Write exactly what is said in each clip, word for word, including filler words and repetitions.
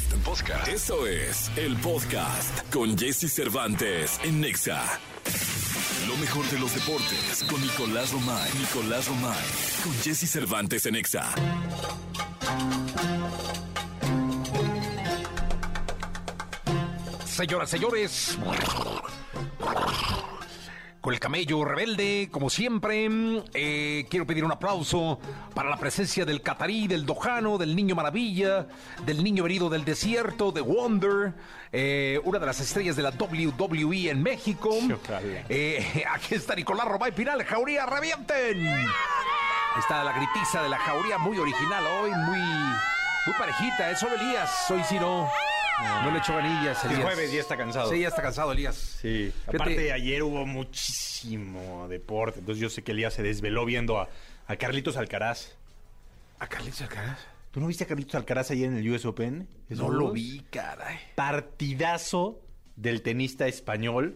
Podcast. Podcast. Eso es el podcast con Jesse Cervantes en Nexa. Lo mejor de los deportes con Nicolás Romay. Nicolás Romay. Con Jesse Cervantes en Nexa. Señoras, señores, con el camello rebelde, como siempre, eh, quiero pedir un aplauso para la presencia del catarí, del dojano, del niño maravilla, del niño venido del desierto, de Wonder, eh, una de las estrellas de la W W E en México. Eh, aquí está Nicolás Romay Pinal, Jauría, revienten. Ahí está la gritiza de la Jauría, muy original hoy, muy, muy parejita, ¿eh? Solo Elías, hoy sí no. No, no le echó ganillas, Elías. El jueves ya está cansado. Sí, ya está cansado, Elías. Sí. Fíjate. Aparte, ayer hubo muchísimo deporte. Entonces yo sé que Elías se desveló viendo a, a Carlitos Alcaraz. ¿A Carlitos Alcaraz? ¿Tú no viste a Carlitos Alcaraz ayer en el U S Open? No lo vi, caray. Partidazo del tenista español.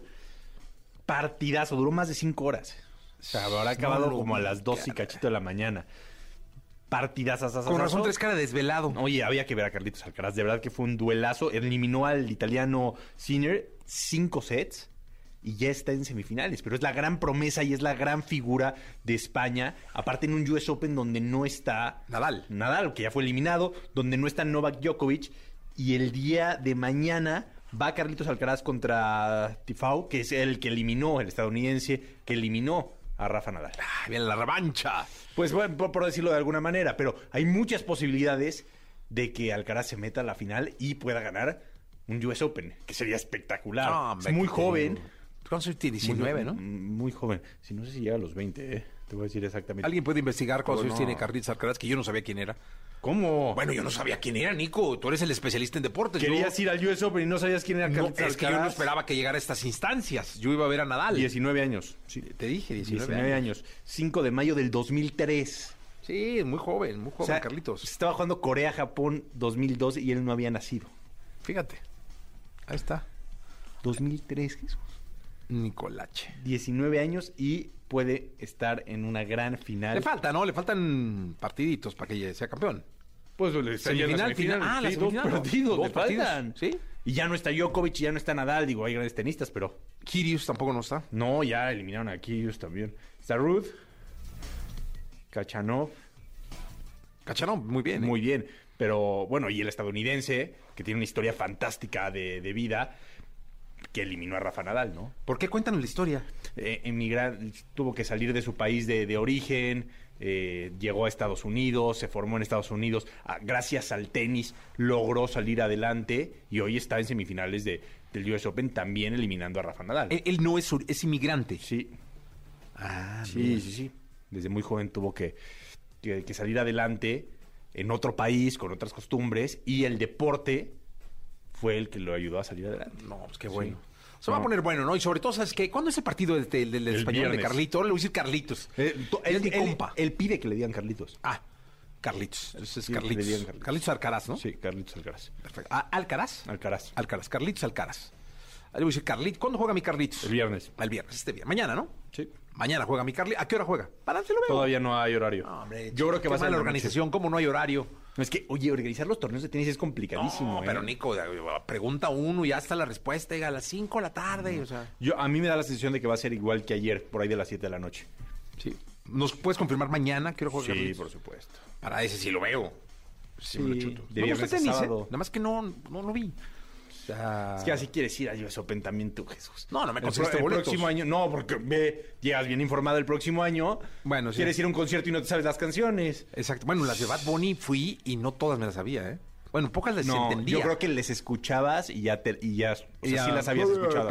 Partidazo. Duró más de cinco horas. O sea, habrá acabado no como a vi, las dos y caray. cachito de la mañana. Partidazas. Con razón tres cara desvelado. Oye, había que ver a Carlitos Alcaraz. De verdad que fue un duelazo. Eliminó al italiano Sinner cinco sets y ya está en semifinales. Pero es la gran promesa y es la gran figura de España. Aparte en un U S Open donde no está Nadal. Nadal, que ya fue eliminado. Donde no está Novak Djokovic. Y el día de mañana va Carlitos Alcaraz contra Tifau, que es el que eliminó, el estadounidense, que eliminó a Rafa Nadal. Ah, viene la revancha. Pues bueno, por, por decirlo de alguna manera, pero hay muchas posibilidades de que Alcaraz se meta a la final y pueda ganar un U S Open, que sería espectacular. No, hombre, es muy que joven. ¿Cuántos tiene? diecinueve, muy, ¿no? Muy joven. Si no sé si llega a los veinte, ¿eh? Te voy a decir exactamente. ¿Alguien puede investigar cuántos Bueno. años tiene Carlitos Alcaraz? Que yo no sabía quién era. ¿Cómo? Bueno, yo no sabía quién era, Nico. Tú eres el especialista en deportes. Querías yo... ir al U S Open y no sabías quién era No, Carlitos es Alcaraz. que yo no esperaba que llegara a estas instancias. Yo iba a ver a Nadal. diecinueve años. Sí. Te dije, diecinueve, diecinueve años. cinco de mayo del dos mil tres. Sí, muy joven, muy joven, O sea, Carlitos. Estaba jugando Corea-Japón dos mil dos y él no había nacido. Fíjate. Ahí está. dos mil tres, Jesús. Nicolache. diecinueve años y puede estar en una gran final. Le falta, ¿no? Le faltan partiditos para que sea campeón. Pues le está yendo a Semifinal, final. Ah, la sí, dos semifinal. partidos, Dos le partidos, faltan. ¿sí? Y ya no está Djokovic, ya no está Nadal. Digo, hay grandes tenistas, pero... Kyrgios tampoco no está. No, ya eliminaron a Kyrgios también. Está Ruth, Kachanov. Cachanov, muy bien. ¿eh? Muy bien. Pero, bueno, y el estadounidense, que tiene una historia fantástica de, de vida, que eliminó a Rafa Nadal, ¿no? ¿Por qué cuentan la historia? Eh, emigrar, tuvo que salir de su país de, de origen, eh, llegó a Estados Unidos, se formó en Estados Unidos, ah, gracias al tenis logró salir adelante y hoy está en semifinales de, del U S Open, también eliminando a Rafa Nadal. Él, él no es, sur- es inmigrante. Sí, Ah, sí, sí, sí. Desde muy joven tuvo que, que, que salir adelante en otro país, con otras costumbres, y el deporte fue el que lo ayudó a salir adelante. No, pues qué bueno. Sí. Se va No. a poner bueno, ¿no? Y sobre todo, ¿sabes qué? ¿Cuándo es el partido del, del, del El español viernes. de Carlitos? Ahora le voy a decir Carlitos. Eh, to- Es él, mi él- compa. él pide que le digan Carlitos. Ah, Carlitos. Ese es Sí, que le Carlitos. digan Carlitos. Carlitos Alcaraz, ¿no? Sí, Carlitos Alcaraz. Perfecto. Ah, ¿Alcaraz? Alcaraz. Alcaraz. Carlitos Alcaraz. Ahí le voy a decir Carlitos. ¿Cuándo juega mi Carlitos? El viernes. El viernes, este viernes. Mañana, ¿no? Sí. Mañana juega mi Carlitos. ¿A qué hora juega? ¿Para dónde lo veo? Todavía no hay horario. No, hombre, Yo creo que va a ser la la organización. ¿Cómo no hay horario? No, es que, oye, organizar los torneos de tenis es complicadísimo. No, ¿eh? pero Nico, pregunta uno y ya está la respuesta. Diga, a las cinco de la tarde, o sea... Yo, a mí me da la sensación de que va a ser igual que ayer, por ahí de las siete de la noche. Sí. ¿Nos puedes confirmar mañana que juega Sí, Carlitos? por supuesto. Para ese sí lo veo. Sí, me lo chuto. de Me gusta viernes a tenis, ¿eh? sábado. Nada más que no, no lo vi. O sea... Es que así quieres ir al U S Open también tú, Jesús. No, no me El conseguiste pro- el boletos. próximo año, no, porque ve, llegas bien informado el próximo año. Bueno, sí. Quieres ir a un concierto y no te sabes las canciones. Exacto. Bueno, las de Bad Bunny fui y no todas me las sabía, ¿eh? Bueno, pocas les No, entendía. yo creo que les escuchabas y ya, te, y ya, o sea, Ya. sí las habías escuchado.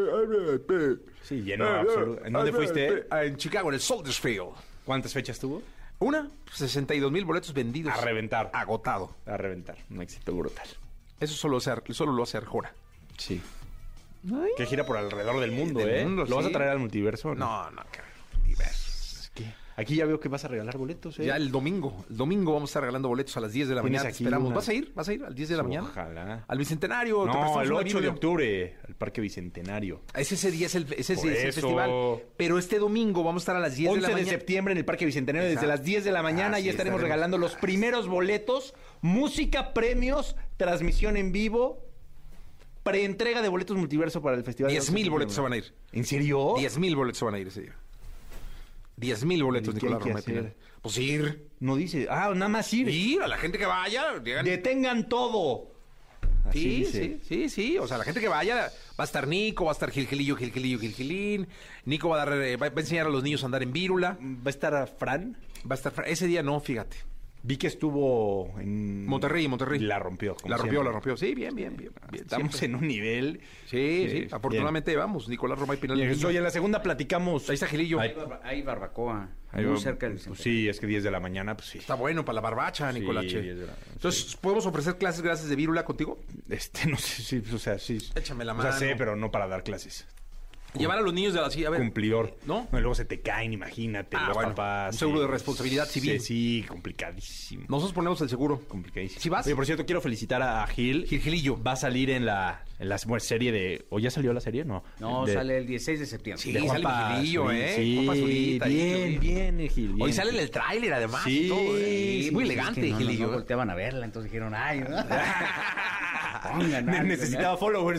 Sí, lleno absoluto. ¿En dónde fuiste? En Chicago, en el Soldiers Field. ¿Cuántas fechas tuvo? Una, sesenta y dos mil boletos vendidos. A reventar. Agotado. A reventar. Un éxito brutal. Eso solo, hace, solo lo hace Arjona. Sí. Que gira por alrededor del mundo, Del ¿eh? mundo, ¿Lo vas a sí. traer al multiverso? No, no, que diversos. Aquí ya veo que vas a regalar boletos, ¿eh? Ya el domingo. El domingo vamos a estar regalando boletos a las diez de la Tienes mañana. Te aquí esperamos. una- ¿Vas a ir? ¿Vas a ir al diez de la mañana? Ojalá. Al Bicentenario. te No, prestamos el una ocho de Biblia. octubre, al Parque Bicentenario. Ese, ese día es el, ese Por es el eso. festival. Pero este domingo vamos a estar a las diez de la once de mañana. septiembre en el Parque Bicentenario, desde Exacto. las diez de la mañana. Así Ya estaremos estaremos. regalando los primeros boletos. Música, premios, transmisión en vivo, preentrega de boletos multiverso para el festival. diez mil boletos se van a ir. ¿En serio? diez mil boletos se van a ir ese día. diez mil boletos, ¿Y qué Nicolás hay que Romay hacer? Pinal. Pues ir. No dice. Ah, nada más ir. Ir a la gente que vaya. Llegan. Detengan todo. Así Sí, dice. sí, sí, sí. O sea, la gente que vaya, va a estar Nico, va a estar Gilgilillo, Gilgilillo, Gilgilín. Nico va a, dar, eh, va a enseñar a los niños a andar en vírula. ¿Va a estar Fran? Va a estar... Ese día no, fíjate. Vi que estuvo en... Monterrey, Monterrey. La rompió. como La rompió, siempre. la rompió. Sí, bien, bien, bien. bien Estamos siempre. en un nivel... Sí, sí. bien. Afortunadamente vamos. Nicolás Romay Pinal. Bien, niño. oye, en la segunda platicamos... Ahí está Gilillo. Ay, Hay, barba- hay barbacoa, Ahí muy va- cerca del Pues centro. sí, es que diez de la mañana, pues sí. Está bueno para la barbacha, Sí, Nicolache. diez de la- Entonces, ¿podemos ofrecer clases gracias de vírula contigo? Este, no sé si, o sea, sí. Échame la O sea, mano. sé, pero no para dar clases. Llevar a los niños de la... Sí, a ver. Cumplidor. ¿No? Luego se te caen, imagínate, Ah, los bueno, papás. un seguro sí. de responsabilidad civil. Sí, sí, complicadísimo. Nosotros ponemos el seguro. Complicadísimo. ¿Sí vas? Oye, por cierto, quiero felicitar a Gil. Gil Gilillo. Va a salir en la, en la serie de... ¿O ya salió la serie? No. No, De- sale el dieciséis de septiembre. Sí, de sale Juanpa Gilillo, Zurita. ¿eh? Sí, Juanpa Zurita, bien, Gil. bien, eh, Gil. Hoy bien, sale en Gil. el tráiler, además. Sí, y todo, ¿eh? sí, Muy Es elegante, que no, no, Gilillo. no volteaban a verla, entonces dijeron, ay, ¿no? Pongan Ne- algo, Necesitaba followers.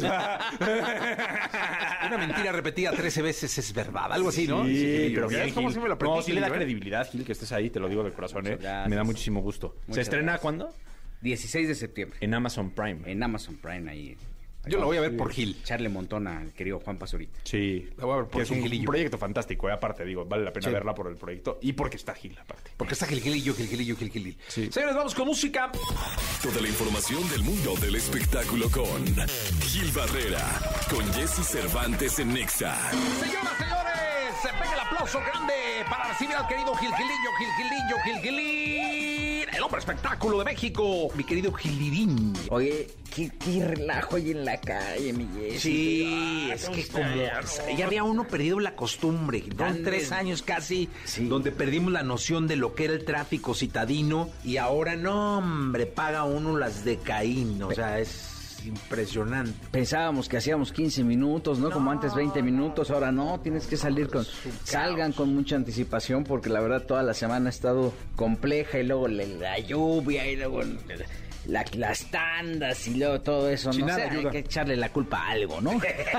Una mentira repetida trece veces es verdad. Algo así, ¿no? Sí, Gilillo. pero bien, ¿Ves cómo Gil. sí me lo aprendí, No, sí le da Gilillo, eh? credibilidad, Gil, que estés ahí, te lo digo de corazón, ¿eh? Muchas gracias. Me da muchísimo gusto. ¿Se Muchas estrena gracias. cuándo? dieciséis de septiembre. En Amazon Prime. En Amazon Prime, ahí. Yo lo voy a ver por Gil. Echarle montón al querido Juan Pazurita. Sí. La voy a ver por Que es un, Gilillo. un proyecto fantástico, ¿eh? Aparte, digo, vale la pena Sí. verla por el proyecto y porque está Gil, aparte. Porque está Gilgilillo, Gilgilillo, Gilgilillo. Sí. Señores, vamos con música. Toda la información del mundo del espectáculo con Gil Barrera, con Jesse Cervantes en Nexa. Señoras, señores, se pega el aplauso grande para recibir al querido Gilgilillo, Gilgilillo, Gilgilín, el hombre espectáculo de México, mi querido Gilirín. Oye, qué, qué relajo hay en la calle, mi Jessy. Sí, es que como ya había uno perdido la costumbre, son Ande. tres años casi, Sí. donde perdimos la noción de lo que era el tráfico citadino y ahora no, hombre, paga uno las de Caín, o sea, es impresionante. Pensábamos que hacíamos quince minutos, ¿no? Como antes veinte minutos, ahora no, tienes que salir con... Salgan con mucha anticipación porque la verdad toda la semana ha estado compleja y luego la, la lluvia y luego la- las tandas y luego todo eso, Sin no nada sé, hay ayuda. que echarle la culpa a algo, ¿no?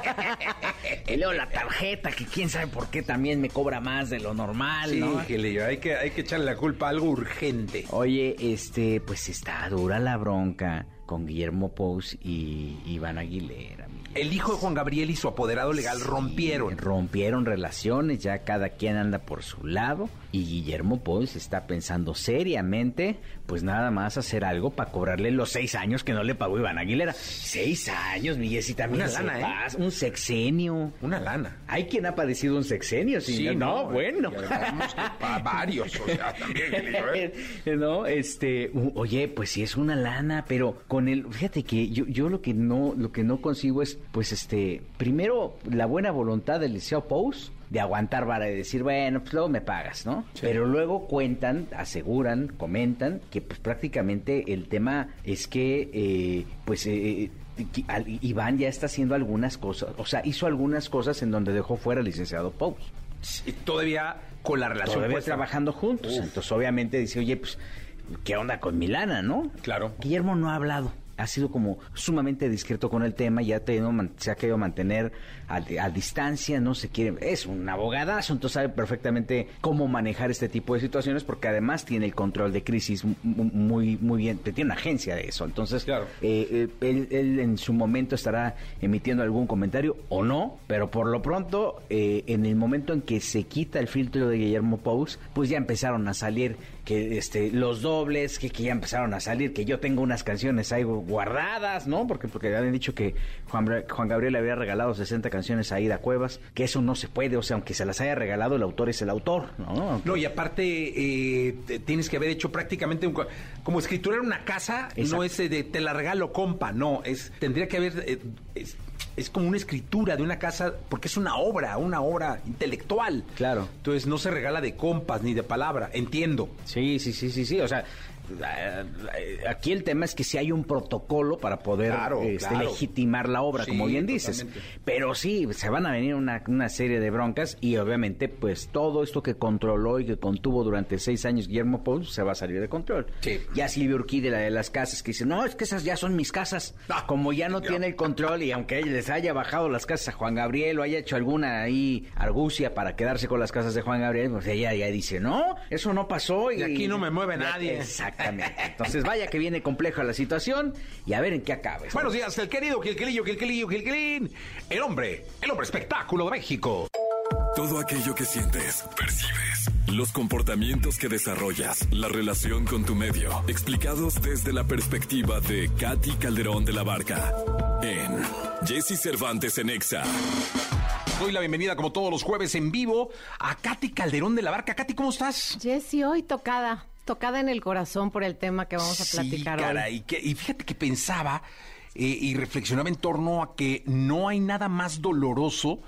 Y luego la tarjeta, que quién sabe por qué también me cobra más de lo normal, Sí, ¿no? Gilillo, hay que, hay que echarle la culpa a algo urgente. Oye, este, pues está dura la bronca con Guillermo Pous y Iván Aguilera. mi El hijo de Juan Gabriel y su apoderado legal rompieron. Rompieron relaciones, ya cada quien anda por su lado y Guillermo Pous está pensando seriamente, pues nada más hacer algo para cobrarle los seis años que no le pagó Iván Aguilera. Seis años, mi Jessy, también Una se lana, ¿eh? pasa, un sexenio. Una lana. Hay quien ha padecido un sexenio, sí, Sí, no, no, bueno. y además que pa- varios, o sea, también, Gilillo, ¿eh? No, este, u- oye, pues sí es una lana, pero con el, fíjate que yo, yo lo que no, lo que no consigo es, pues este, primero la buena voluntad del Liceo Pous de aguantar vara y decir, bueno, pues luego me pagas, ¿no? Pero luego cuentan, aseguran, comentan que pues prácticamente el tema es que, eh, pues, eh, que al- Iván ya está haciendo algunas cosas, o sea, hizo algunas cosas en donde dejó fuera al licenciado Pous. Y todavía con la relación Todavía puesta. trabajando juntos. Entonces, obviamente, dice, oye, pues, ¿qué onda con Milana, no? Claro. Guillermo no ha hablado. Ha sido como sumamente discreto con el tema y ha tenido, man- se ha querido mantener a, a distancia, no se quiere... Es un abogadazo, entonces sabe perfectamente cómo manejar este tipo de situaciones porque además tiene el control de crisis mu- mu- muy muy bien, tiene una agencia de eso. Entonces, Claro. eh, eh, él, él en su momento estará emitiendo algún comentario o no, pero por lo pronto, eh, en el momento en que se quita el filtro de Guillermo Pous, pues ya empezaron a salir que este los dobles, que, que ya empezaron a salir, que yo tengo unas canciones ahí guardadas, ¿no? Porque porque habían dicho que Juan, Bra- Juan Gabriel le había regalado sesenta canciones a Aida Cuevas, que eso no se puede, o sea, aunque se las haya regalado, el autor es el autor, ¿no? No, y aparte eh, te- tienes que haber hecho prácticamente un, co- como escriturar una casa, Exacto. no es eh, de te la regalo, compa, no, es tendría que haber eh, es, es como una escritura de una casa porque es una obra, una obra intelectual. Claro. Entonces no se regala de compas ni de palabra, entiendo. Sí, sí, sí, sí, sí, o sea, aquí el tema es que si hay un protocolo para poder Claro, este, claro. legitimar la obra, Sí, como bien dices. totalmente. Pero sí, se van a venir una, una serie de broncas y obviamente pues todo esto que controló y que contuvo durante seis años Guillermo Pous se va a salir de control. Sí. Ya Silvia Urquide, la de las casas, que dice, no, es que esas ya son mis casas. Ah, Como ya no ya. tiene el control y aunque él les haya bajado las casas a Juan Gabriel o haya hecho alguna ahí argucia para quedarse con las casas de Juan Gabriel, pues ella ya dice, no, eso no pasó. Y, Y aquí no me mueve nadie. Exactamente. Entonces vaya que viene compleja la situación y a ver en qué acaba. Buenos días, el querido Gilquilillo, Gilquilillo, Gilquilín. El hombre, el hombre espectáculo de México. Todo aquello que sientes, percibes, los comportamientos que desarrollas, la relación con tu medio, explicados desde la perspectiva de Katy Calderón de la Barca en Jessy Cervantes en Exa. Doy la bienvenida, como todos los jueves, en vivo a Katy Calderón de la Barca. Katy, ¿cómo estás? Jessy, hoy tocada, tocada en el corazón por el tema que vamos a platicar sí, hoy. caray, que- y fíjate que pensaba eh, y reflexionaba en torno a que no hay nada más doloroso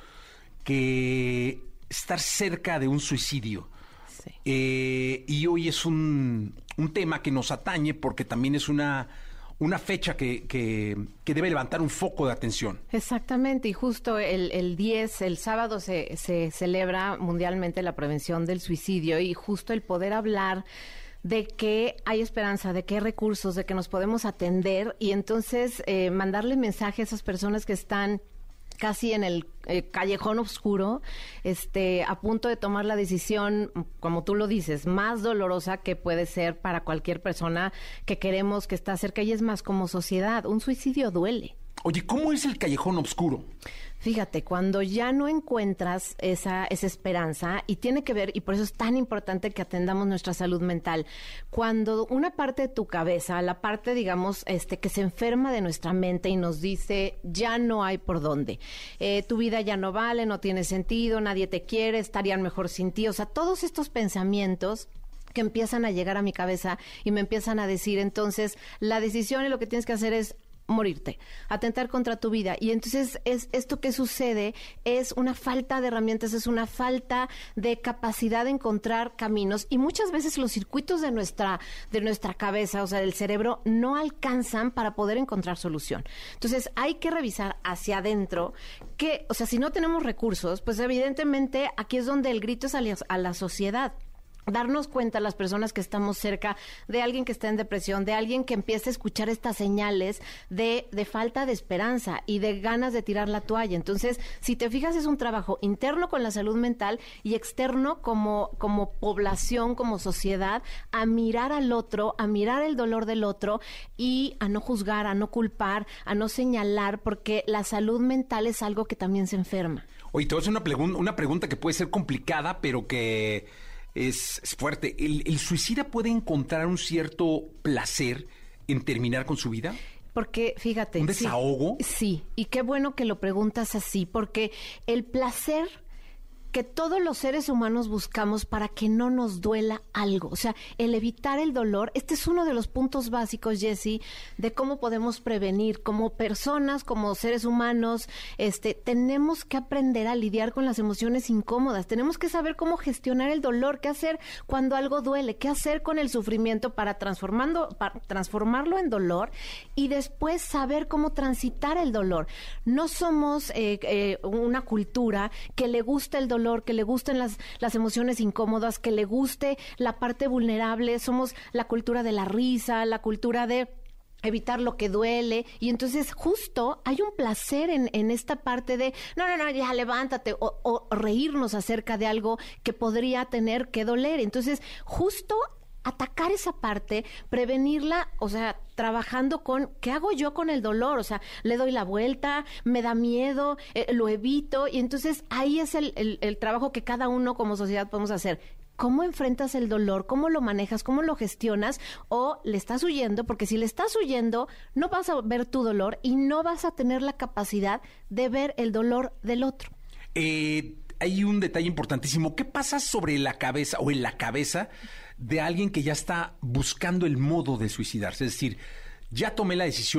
que estar cerca de un suicidio. Sí. Eh, y hoy es un, un tema que nos atañe porque también es una, una fecha que, que, que debe levantar un foco de atención. Exactamente, y justo el, el diez, el sábado, se, se celebra mundialmente la prevención del suicidio y justo el poder hablar de que hay esperanza, de que hay recursos, de que nos podemos atender y entonces eh, mandarle mensaje a esas personas que están casi en el eh, callejón oscuro, este, a punto de tomar la decisión, como tú lo dices, más dolorosa que puede ser para cualquier persona que queremos, que está cerca, y es más, como sociedad, un suicidio duele. Oye, ¿cómo es el callejón oscuro? Fíjate, cuando ya no encuentras esa, esa esperanza, y tiene que ver, y por eso es tan importante que atendamos nuestra salud mental, cuando una parte de tu cabeza, la parte, digamos, este, que se enferma de nuestra mente y nos dice, ya no hay por dónde, eh, tu vida ya no vale, no tiene sentido, nadie te quiere, estarían mejor sin ti, o sea, todos estos pensamientos que empiezan a llegar a mi cabeza y me empiezan a decir, entonces, la decisión y lo que tienes que hacer es morirte, atentar contra tu vida. Y entonces es esto que sucede es una falta de herramientas, es una falta de capacidad de encontrar caminos y muchas veces los circuitos de nuestra de nuestra cabeza, o sea, del cerebro no alcanzan para poder encontrar solución. Entonces, hay que revisar hacia adentro que, o sea, si no tenemos recursos, pues evidentemente aquí es donde el grito es a la, a la sociedad. Darnos cuenta las personas que estamos cerca de alguien que está en depresión, de alguien que empieza a escuchar estas señales de, de falta de esperanza y de ganas de tirar la toalla. Entonces, si te fijas, es un trabajo interno con la salud mental y externo como, como población, como sociedad, a mirar al otro, a mirar el dolor del otro y a no juzgar, a no culpar, a no señalar, porque la salud mental es algo que también se enferma. Oye, te voy a hacer una, pregun- una pregunta que puede ser complicada, pero que es, es fuerte. ¿El, ¿El suicida puede encontrar un cierto placer en terminar con su vida? Porque, fíjate... ¿Un sí, desahogo? Sí, y qué bueno que lo preguntas así, porque el placer que todos los seres humanos buscamos para que no nos duela algo, o sea, el evitar el dolor, este es uno de los puntos básicos, Jessy, de cómo podemos prevenir como personas, como seres humanos, este, tenemos que aprender a lidiar con las emociones incómodas, tenemos que saber cómo gestionar el dolor, qué hacer cuando algo duele, qué hacer con el sufrimiento para, transformando, para transformarlo en dolor y después saber cómo transitar el dolor. No somos eh, eh, una cultura que le gusta el dolor, que le gusten las, las emociones incómodas, que le guste la parte vulnerable. Somos la cultura de la risa, la cultura de evitar lo que duele, y entonces justo hay un placer en, en esta parte de no, no, no, ya levántate, o, o reírnos acerca de algo que podría tener que doler. Entonces justo atacar esa parte, prevenirla, o sea, trabajando con, ¿qué hago yo con el dolor? O sea, le doy la vuelta, me da miedo, eh, lo evito, y entonces ahí es el, el, el trabajo que cada uno como sociedad podemos hacer. ¿Cómo enfrentas el dolor? ¿Cómo lo manejas? ¿Cómo lo gestionas? ¿O le estás huyendo? Porque si le estás huyendo, no vas a ver tu dolor y no vas a tener la capacidad de ver el dolor del otro. Eh, hay un detalle importantísimo. ¿Qué pasa sobre la cabeza o en la cabeza de alguien que ya está buscando el modo de suicidarse? Es decir, ya tomé la decisión,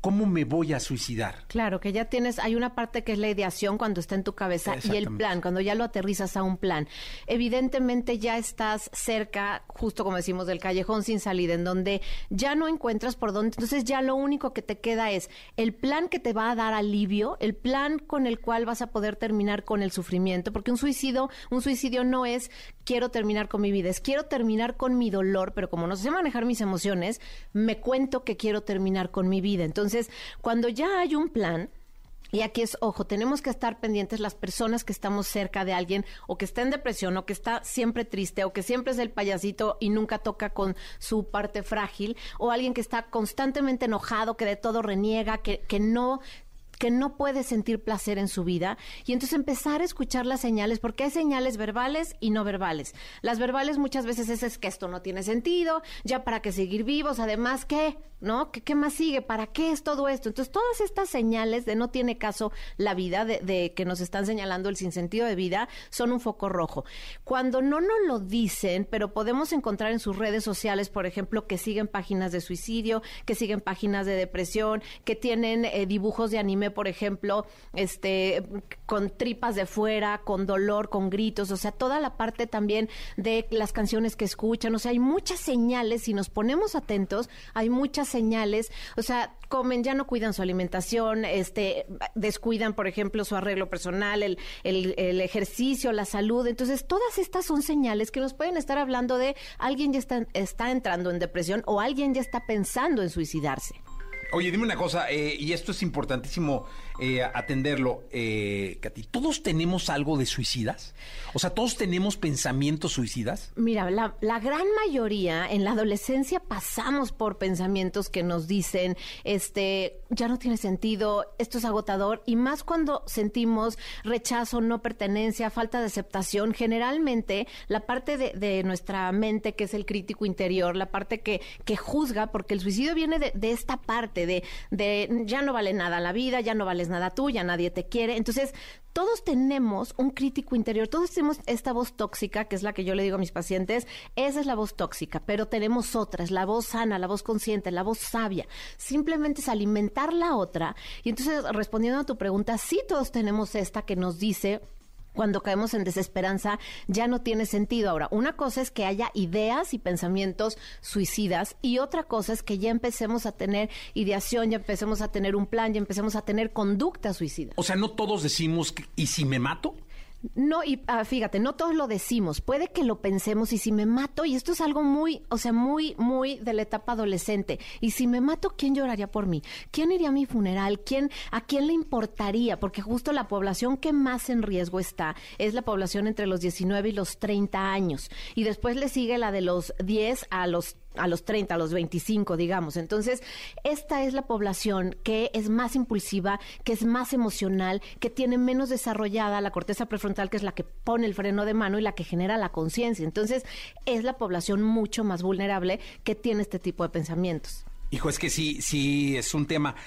¿cómo me voy a suicidar? Claro, que ya tienes, hay una parte que es la ideación cuando está en tu cabeza y el plan, cuando ya lo aterrizas a un plan. Evidentemente ya estás cerca, justo como decimos, del callejón sin salida, en donde ya no encuentras por dónde, entonces ya lo único que te queda es el plan que te va a dar alivio, el plan con el cual vas a poder terminar con el sufrimiento, porque un suicidio, un suicidio no es quiero terminar con mi vida, es quiero terminar con mi dolor, pero como no sé manejar mis emociones, me cuento que quiero terminar con mi vida. Entonces, Entonces, cuando ya hay un plan, y aquí es, ojo, tenemos que estar pendientes las personas que estamos cerca de alguien o que está en depresión o que está siempre triste o que siempre es el payasito y nunca toca con su parte frágil, o alguien que está constantemente enojado, que de todo reniega, que, que no... que no puede sentir placer en su vida, y entonces empezar a escuchar las señales, porque hay señales verbales y no verbales. Las verbales muchas veces es, es que esto no tiene sentido, ya para qué seguir vivos, además, ¿qué? ¿No? ¿Qué, qué más sigue? ¿Para qué es todo esto? Entonces, todas estas señales de no tiene caso la vida, de, de que nos están señalando el sinsentido de vida, son un foco rojo. Cuando no nos lo dicen, pero podemos encontrar en sus redes sociales, por ejemplo, que siguen páginas de suicidio, que siguen páginas de depresión, que tienen eh, dibujos de anime, por ejemplo, este, con tripas de fuera, con dolor, con gritos, o sea, toda la parte también de las canciones que escuchan, o sea, hay muchas señales, si nos ponemos atentos, hay muchas señales, o sea, comen, ya no cuidan su alimentación, este, descuidan, por ejemplo, su arreglo personal, el, el, el ejercicio, la salud, entonces todas estas son señales que nos pueden estar hablando de alguien ya está, está entrando en depresión o alguien ya está pensando en suicidarse. Oye, dime una cosa, eh, y esto es importantísimo eh, atenderlo, eh, Katy. ¿Todos tenemos algo de suicidas? O sea, ¿todos tenemos pensamientos suicidas? Mira, la, la gran mayoría en la adolescencia pasamos por pensamientos que nos dicen, este, ya no tiene sentido, esto es agotador, y más cuando sentimos rechazo, no pertenencia, falta de aceptación. Generalmente, la parte de, de nuestra mente, que es el crítico interior, la parte que, que juzga, porque el suicidio viene de, de esta parte, de, de ya no vale nada la vida, ya no vales nada tú, ya nadie te quiere. Entonces, todos tenemos un crítico interior, todos tenemos esta voz tóxica, que es la que yo le digo a mis pacientes, esa es la voz tóxica, pero tenemos otras, la voz sana, la voz consciente, la voz sabia. Simplemente es alimentar la otra. Y entonces, respondiendo a tu pregunta, sí todos tenemos esta que nos dice, cuando caemos en desesperanza, ya no tiene sentido. Ahora, una cosa es que haya ideas y pensamientos suicidas, y otra cosa es que ya empecemos a tener ideación, ya empecemos a tener un plan, ya empecemos a tener conducta suicida. O sea, ¿no todos decimos, que, ¿y si me mato? No, y ah, fíjate, no todos lo decimos, puede que lo pensemos, y si me mato, y esto es algo muy, o sea, muy, muy de la etapa adolescente, y si me mato, ¿quién lloraría por mí? ¿Quién iría a mi funeral? ¿Quién, a quién le importaría? Porque justo la población que más en riesgo está es la población entre los diecinueve y los treinta años, y después le sigue la de los diez a los a los treinta, a los veinticinco, digamos. Entonces, esta es la población que es más impulsiva, que es más emocional, que tiene menos desarrollada la corteza prefrontal, que es la que pone el freno de mano y la que genera la conciencia. Entonces, es la población mucho más vulnerable que tiene este tipo de pensamientos. Hijo, es que sí, sí, es un tema.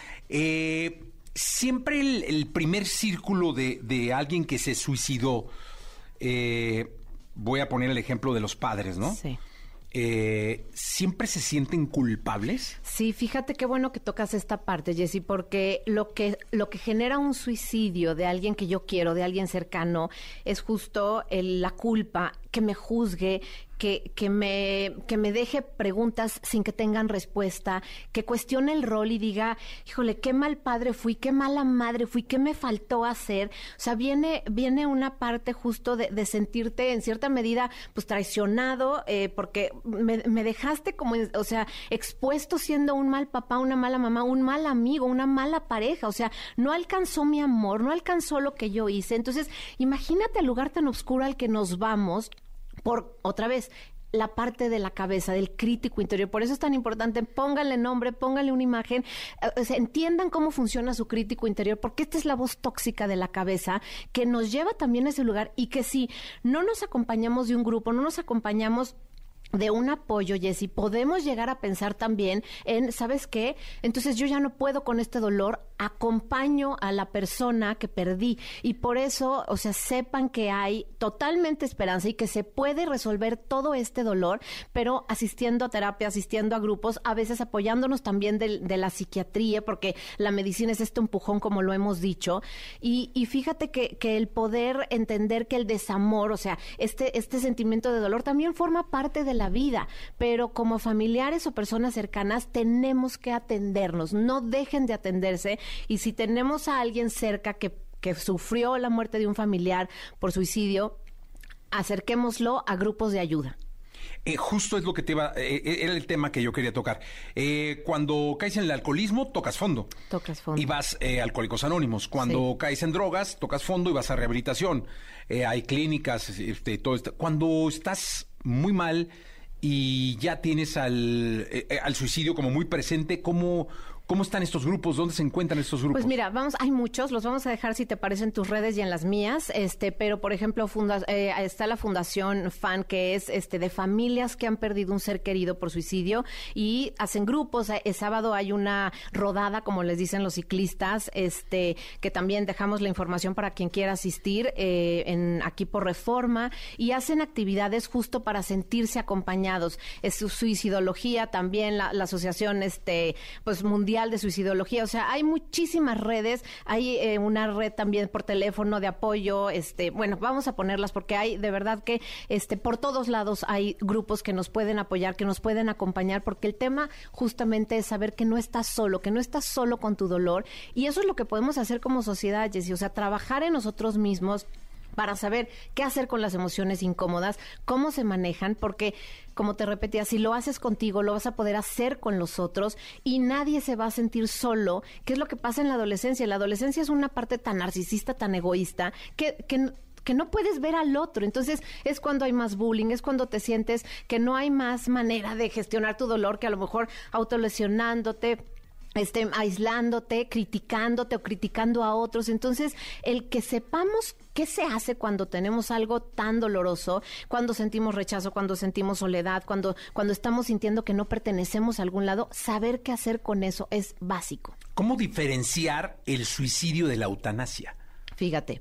Eh, siempre el, el primer círculo de, de alguien que se suicidó, eh, voy a poner el ejemplo de los padres, ¿no? Sí. Eh, ¿siempre se sienten culpables? Sí, fíjate qué bueno que tocas esta parte, Jessy, porque lo que, lo que genera un suicidio de alguien que yo quiero, de alguien cercano, es justo el, la culpa, que me juzgue, que, que, me, que me deje preguntas sin que tengan respuesta, que cuestione el rol y diga, híjole, qué mal padre fui, qué mala madre fui, qué me faltó hacer. O sea, viene, viene una parte justo de, de sentirte en cierta medida pues traicionado, eh, porque me, me dejaste como, o sea, expuesto siendo un mal papá, una mala mamá, un mal amigo, una mala pareja. O sea, no alcanzó mi amor, no alcanzó lo que yo hice. Entonces, imagínate el lugar tan oscuro al que nos vamos por, otra vez, la parte de la cabeza, del crítico interior. Por eso es tan importante, pónganle nombre, pónganle una imagen, o sea, entiendan cómo funciona su crítico interior, porque esta es la voz tóxica de la cabeza que nos lleva también a ese lugar, y que si no nos acompañamos de un grupo, no nos acompañamos de un apoyo, Jessy, podemos llegar a pensar también en, ¿sabes qué? Entonces yo ya no puedo con este dolor, acompaño a la persona que perdí y por eso, o sea, sepan que hay totalmente esperanza y que se puede resolver todo este dolor, pero asistiendo a terapia, asistiendo a grupos, a veces apoyándonos también de, de la psiquiatría, porque la medicina es este empujón, como lo hemos dicho, y, y fíjate que, que el poder entender que el desamor, o sea, este, este sentimiento de dolor también forma parte de la vida, pero como familiares o personas cercanas tenemos que atendernos, no dejen de atenderse, y si tenemos a alguien cerca que, que sufrió la muerte de un familiar por suicidio, acerquémoslo a grupos de ayuda. Eh, justo es lo que te iba, eh, era el tema que yo quería tocar. Eh, cuando caes en el alcoholismo, tocas fondo. Tocas fondo. Y vas eh, a Alcohólicos Anónimos. Cuando sí. caes en drogas, tocas fondo y vas a rehabilitación. Eh, hay clínicas, este, todo esto. Cuando estás muy mal y ya tienes al, eh, al suicidio como muy presente, ¿cómo, ¿cómo están estos grupos? ¿Dónde se encuentran estos grupos? Pues mira, vamos, hay muchos, los vamos a dejar si te parece en tus redes y en las mías, este, pero por ejemplo funda, eh, está la Fundación F A N, que es este de familias que han perdido un ser querido por suicidio y hacen grupos. El sábado hay una rodada, como les dicen los ciclistas, este, que también dejamos la información para quien quiera asistir eh, en aquí por Reforma, y hacen actividades justo para sentirse acompañados. Es su suicidología también, la, la asociación este, pues mundial de suicidología. O sea, hay muchísimas redes. Hay eh, una red también por teléfono de apoyo. Este, bueno, vamos a ponerlas porque hay de verdad que este, por todos lados hay grupos que nos pueden apoyar, que nos pueden acompañar, porque el tema justamente es saber que no estás solo, que no estás solo con tu dolor. Y eso es lo que podemos hacer como sociedad, Jessy. O sea, trabajar en nosotros mismos para saber qué hacer con las emociones incómodas, cómo se manejan, porque, como te repetía, si lo haces contigo, lo vas a poder hacer con los otros y nadie se va a sentir solo, que es lo que pasa en la adolescencia. La adolescencia es una parte tan narcisista, tan egoísta, que... que que no puedes ver al otro. Entonces es cuando hay más bullying, es cuando te sientes que no hay más manera de gestionar tu dolor, que a lo mejor autolesionándote, Este, aislándote, criticándote o criticando a otros. Entonces, el que sepamos qué se hace cuando tenemos algo tan doloroso, cuando sentimos rechazo, cuando sentimos soledad, cuando, cuando estamos sintiendo que no pertenecemos a algún lado, saber qué hacer con eso es básico. ¿Cómo diferenciar el suicidio de la eutanasia? Fíjate,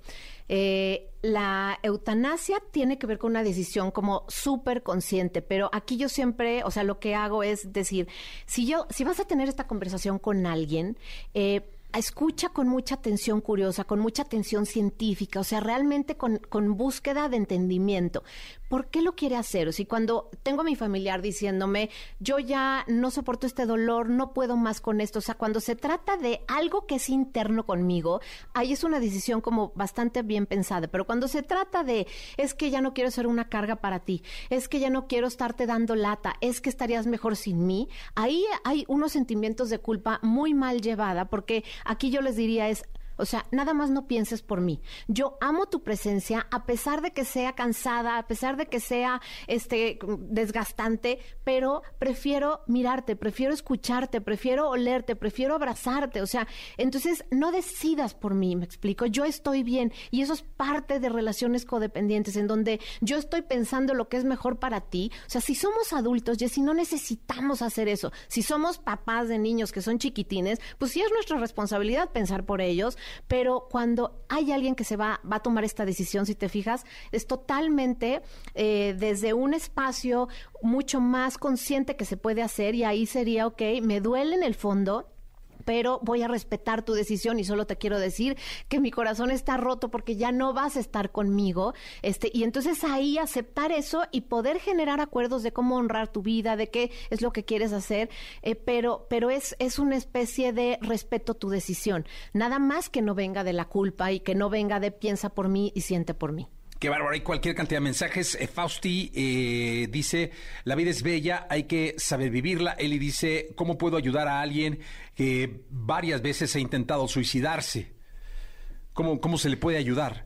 eh, la eutanasia tiene que ver con una decisión como súper consciente, pero aquí yo siempre, o sea, lo que hago es decir, si yo, si vas a tener esta conversación con alguien, eh, escucha con mucha atención curiosa, con mucha atención científica, o sea, realmente con, con búsqueda de entendimiento. ¿Por qué lo quiere hacer? O sea, cuando tengo a mi familiar diciéndome, yo ya no soporto este dolor, no puedo más con esto, o sea, cuando se trata de algo que es interno conmigo, ahí es una decisión como bastante bien pensada, pero cuando se trata de, es que ya no quiero ser una carga para ti, es que ya no quiero estarte dando lata, es que estarías mejor sin mí, ahí hay unos sentimientos de culpa muy mal llevada, porque aquí yo les diría es, o sea, nada más no pienses por mí. Yo amo tu presencia, a pesar de que sea cansada, a pesar de que sea este desgastante, pero prefiero mirarte, prefiero escucharte, prefiero olerte, prefiero abrazarte. O sea, entonces no decidas por mí, me explico. Yo estoy bien y eso es parte de relaciones codependientes en donde yo estoy pensando lo que es mejor para ti. O sea, si somos adultos, Jessy, no necesitamos hacer eso. Si somos papás de niños que son chiquitines, pues sí es nuestra responsabilidad pensar por ellos. Pero cuando hay alguien que se va, va a tomar esta decisión, si te fijas, es totalmente eh, desde un espacio mucho más consciente que se puede hacer, y ahí sería, ok, me duele en el fondo, pero voy a respetar tu decisión y solo te quiero decir que mi corazón está roto porque ya no vas a estar conmigo. Este, y entonces ahí aceptar eso y poder generar acuerdos de cómo honrar tu vida, de qué es lo que quieres hacer, eh, pero, pero es, es una especie de respeto tu decisión. Nada más que no venga de la culpa y que no venga de piensa por mí y siente por mí. Qué bárbaro, hay cualquier cantidad de mensajes. Eh, Fausti eh, dice, la vida es bella, hay que saber vivirla. Eli dice, ¿cómo puedo ayudar a alguien que varias veces ha intentado suicidarse? ¿Cómo, cómo se le puede ayudar?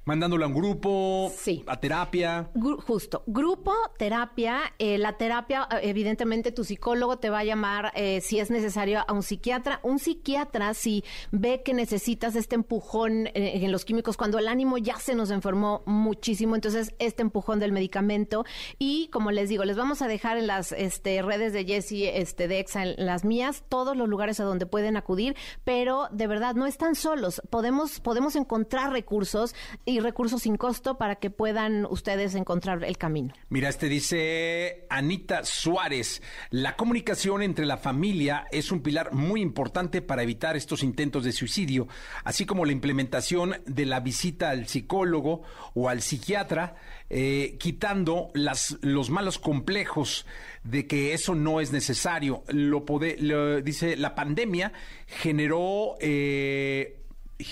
Mandándolo a un grupo, Sí. a terapia. Gru- Justo, grupo, terapia. Eh, la terapia, eh, evidentemente, tu psicólogo te va a llamar, eh, si es necesario, a un psiquiatra. Un psiquiatra, si ve que necesitas este empujón eh, en los químicos, cuando el ánimo ya se nos enfermó muchísimo, entonces este empujón del medicamento. Y como les digo, les vamos a dejar en las este, redes de Jessy, este, de Exa, en las mías, todos los lugares a donde pueden acudir, pero de verdad no están solos. Podemos, podemos encontrar recursos y recursos sin costo para que puedan ustedes encontrar el camino. Mira, este dice Anita Suárez, la comunicación entre la familia es un pilar muy importante para evitar estos intentos de suicidio, así como la implementación de la visita al psicólogo o al psiquiatra, eh, quitando las, los malos complejos de que eso no es necesario. Lo pode, lo, dice, la pandemia generó, eh,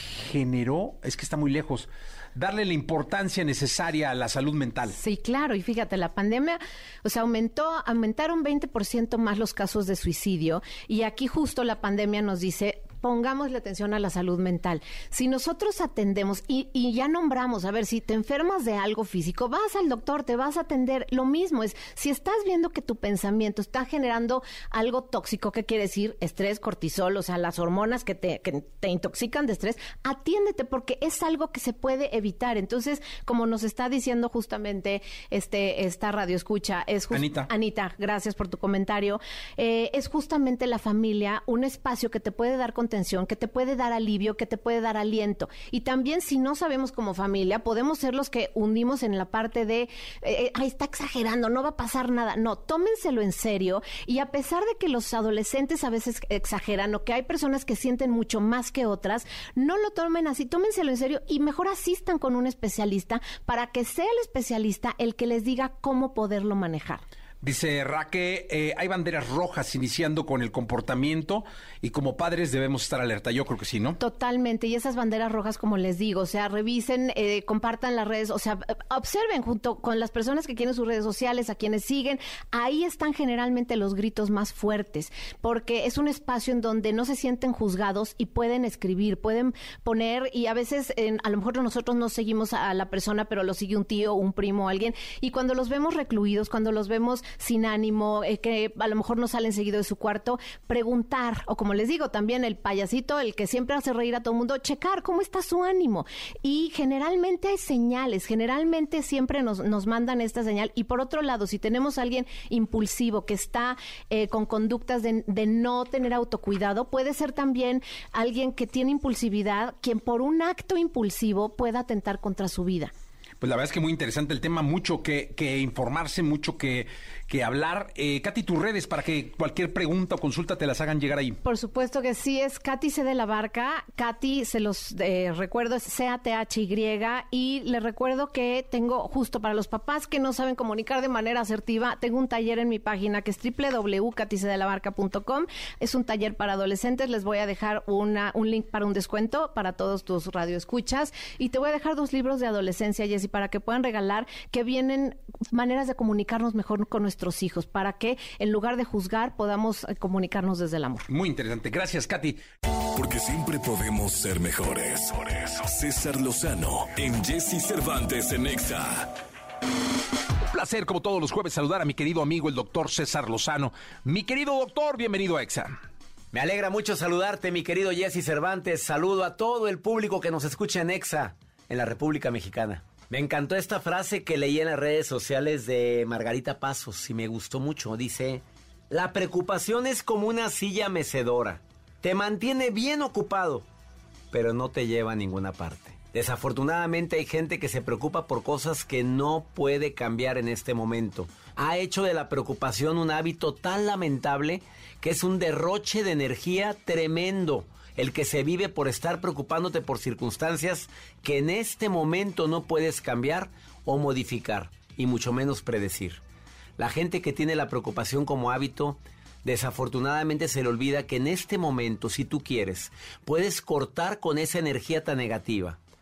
generó, es que está muy lejos, darle la importancia necesaria a la salud mental. Sí, claro, y fíjate, la pandemia, o sea, aumentó, aumentaron veinte por ciento más los casos de suicidio, y aquí justo la pandemia nos dice, pongámosle atención a la salud mental. Si nosotros atendemos y, y ya nombramos, a ver, si te enfermas de algo físico, vas al doctor, te vas a atender, lo mismo es, si estás viendo que tu pensamiento está generando algo tóxico, ¿qué quiere decir? Estrés, cortisol, o sea, las hormonas que te, que te intoxican de estrés, atiéndete porque es algo que se puede evitar. Entonces, como nos está diciendo justamente este esta radio escucha, es just, Anita. Anita, gracias por tu comentario, eh, es justamente la familia un espacio que te puede dar contención, que te puede dar alivio, que te puede dar aliento. Y también, si no sabemos como familia, podemos ser los que hundimos en la parte de, eh, ay, está exagerando, no va a pasar nada. No, tómenselo en serio. Y a pesar de que los adolescentes a veces exageran o que hay personas que sienten mucho más que otras, no lo tomen así, tómenselo en serio y mejor asistan con un especialista para que sea el especialista el que les diga cómo poderlo manejar. Dice Raque, eh, hay banderas rojas iniciando con el comportamiento y como padres debemos estar alerta. Yo creo que sí, ¿no? Totalmente, y esas banderas rojas, como les digo, o sea, revisen, eh, compartan las redes, o sea, observen junto con las personas que tienen sus redes sociales, a quienes siguen, ahí están generalmente los gritos más fuertes, porque es un espacio en donde no se sienten juzgados y pueden escribir, pueden poner, y a veces en, a lo mejor nosotros no seguimos a la persona, pero lo sigue un tío, un primo, alguien, y cuando los vemos recluidos, cuando los vemos sin ánimo, eh, que a lo mejor no salen seguido de su cuarto, preguntar, o como les digo, también el payasito, el que siempre hace reír a todo el mundo, checar cómo está su ánimo. Y generalmente hay señales, generalmente siempre nos, nos mandan esta señal. Y por otro lado, si tenemos a alguien impulsivo que está eh, con conductas de, de no tener autocuidado, puede ser también alguien que tiene impulsividad, quien por un acto impulsivo pueda atentar contra su vida. Pues la verdad es que muy interesante el tema, mucho que, que informarse, mucho que, que hablar. Eh, Katy, tus redes para que cualquier pregunta o consulta te las hagan llegar ahí. Por supuesto que sí, es Katy C. de la Barca. Katy, se los eh, recuerdo, es C A T H Y, y les recuerdo que tengo, justo para los papás que no saben comunicar de manera asertiva, tengo un taller en mi página que es doble u doble u doble u punto katy c de la barca punto com. Es un taller para adolescentes, les voy a dejar una, un link para un descuento para todos tus radioescuchas, y te voy a dejar dos libros de adolescencia, Jessy, para que puedan regalar, que vienen maneras de comunicarnos mejor con nuestros hijos, para que en lugar de juzgar podamos eh, comunicarnos desde el amor. Muy interesante. Gracias, Katy. Porque siempre podemos ser mejores. Por eso, César Lozano en Jessy Cervantes en Exa. Un placer, como todos los jueves, saludar a mi querido amigo, el doctor César Lozano. Mi querido doctor, bienvenido a Exa. Me alegra mucho saludarte, mi querido Jessy Cervantes. Saludo a todo el público que nos escucha en Exa, en la República Mexicana. Me encantó esta frase que leí en las redes sociales de Margarita Pasos y me gustó mucho. Dice, la preocupación es como una silla mecedora. Te mantiene bien ocupado, pero no te lleva a ninguna parte. Desafortunadamente hay gente que se preocupa por cosas que no puede cambiar en este momento. Ha hecho de la preocupación un hábito tan lamentable que es un derroche de energía tremendo, el que se vive por estar preocupándote por circunstancias que en este momento no puedes cambiar o modificar, y mucho menos predecir. La gente que tiene la preocupación como hábito, desafortunadamente se le olvida que en este momento, si tú quieres, puedes cortar con esa energía tan negativa.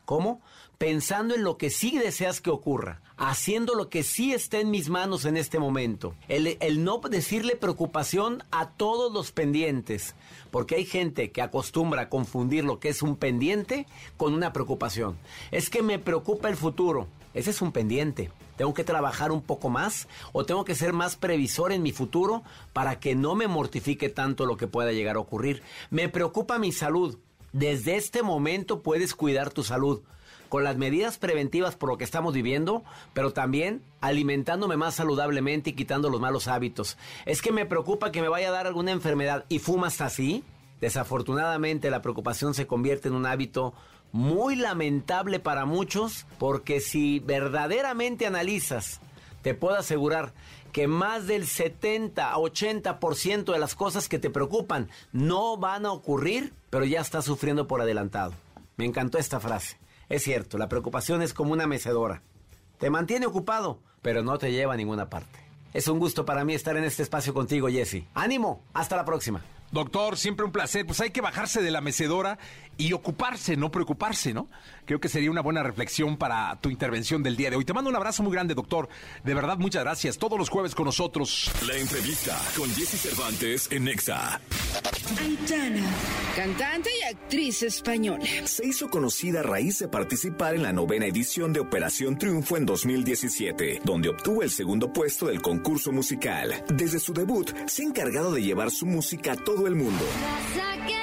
¿Cómo? Pensando en lo que sí deseas que ocurra, haciendo lo que sí está en mis manos en este momento. El, el no decirle preocupación a todos los pendientes, porque hay gente que acostumbra a confundir lo que es un pendiente con una preocupación. Es que me preocupa el futuro. Ese es un pendiente. Tengo que trabajar un poco más o tengo que ser más previsor en mi futuro para que no me mortifique tanto lo que pueda llegar a ocurrir. Me preocupa mi salud. Desde este momento puedes cuidar tu salud con las medidas preventivas por lo que estamos viviendo, pero también alimentándome más saludablemente y quitando los malos hábitos. Es que me preocupa que me vaya a dar alguna enfermedad y fumas así. Desafortunadamente la preocupación se convierte en un hábito muy lamentable para muchos, porque si verdaderamente analizas, te puedo asegurar que más del setenta a ochenta por ciento de las cosas que te preocupan no van a ocurrir, pero ya estás sufriendo por adelantado. Me encantó esta frase. Es cierto, la preocupación es como una mecedora. Te mantiene ocupado, pero no te lleva a ninguna parte. Es un gusto para mí estar en este espacio contigo, Jesse. ¡Ánimo! Hasta la próxima. Doctor, siempre un placer. Pues hay que bajarse de la mecedora y ocuparse, no preocuparse, ¿no? Creo que sería una buena reflexión para tu intervención del día de hoy. Te mando un abrazo muy grande, doctor. De verdad, muchas gracias. Todos los jueves con nosotros. La entrevista con Jesse Cervantes en Nexa. Aitana, cantante y actriz española. Se hizo conocida a raíz de participar en la novena edición de Operación Triunfo en dos mil diecisiete, donde obtuvo el segundo puesto del concurso musical. Desde su debut, se ha encargado de llevar su música a todo el mundo. Vas a quedarte,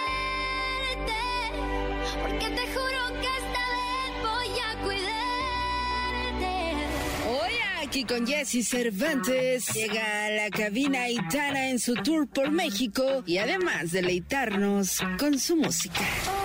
porque te juro que esta vez voy a cuidarte. Hoy aquí con Jesse Cervantes llega a la cabina Aitana en su tour por México y además deleitarnos con su música.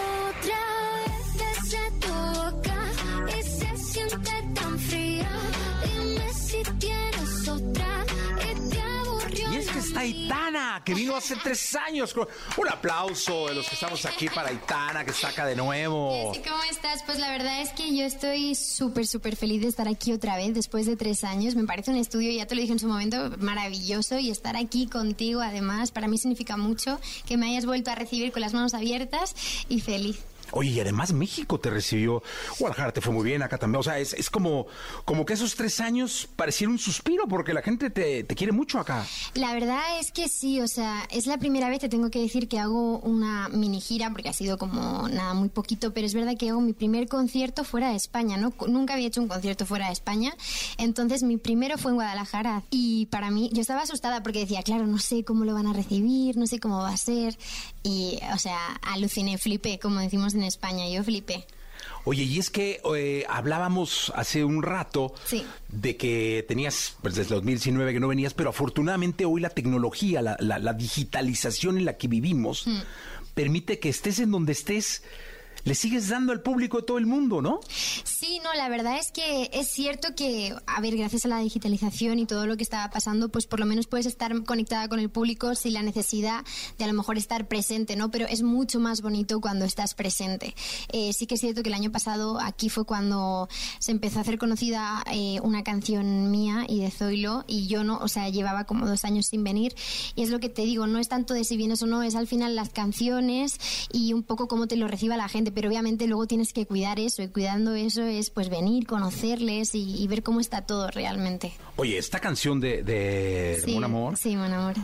Otra vez desde tu boca y se siente tan fría. Dime si tienes otra y te aburrió. Y es que está Aitana, que vino hace tres años. Un aplauso de los que estamos aquí para Aitana, que está acá de nuevo. Jessy, ¿cómo estás? Pues la verdad es que yo estoy súper, súper feliz de estar aquí otra vez después de tres años. Me parece un estudio, ya te lo dije en su momento, maravilloso. Y estar aquí contigo, además, para mí significa mucho que me hayas vuelto a recibir con las manos abiertas y feliz. Oye, y además México te recibió, Guadalajara te fue muy bien, acá también. O sea, es, es como, como que esos tres años parecieron un suspiro porque la gente te, te quiere mucho acá. La verdad es que sí, o sea, es la primera vez, te tengo que decir, que hago una mini gira, porque ha sido como nada, muy poquito, pero es verdad que hago mi primer concierto fuera de España, ¿no? Nunca había hecho un concierto fuera de España, entonces mi primero fue en Guadalajara y para mí, yo estaba asustada porque decía, claro, no sé cómo lo van a recibir, no sé cómo va a ser y, o sea, aluciné, flipé, como decimos en España, yo flipé. Oye, y es que eh, hablábamos hace un rato sí. de que tenías, pues desde dos mil diecinueve que no venías, pero afortunadamente hoy la tecnología, la, la, la digitalización en la que vivimos, mm. permite que estés en donde estés, le sigues dando al público de todo el mundo, ¿no? Sí, no, la verdad es que es cierto que, a ver, gracias a la digitalización y todo lo que estaba pasando, pues por lo menos puedes estar conectada con el público sin la necesidad de a lo mejor estar presente, ¿no? Pero es mucho más bonito cuando estás presente. Eh, sí que es cierto que el año pasado aquí fue cuando se empezó a hacer conocida eh, una canción mía y de Zoilo, y yo no, o sea, llevaba como dos años sin venir, y es lo que te digo, no es tanto de si vienes o no, es al final las canciones y un poco cómo te lo reciba la gente, pero obviamente luego tienes que cuidar eso, y cuidando eso es pues venir, conocerles y, y ver cómo está todo realmente. Oye, esta canción de, de sí, Mon Amour, sí, Mon Amour,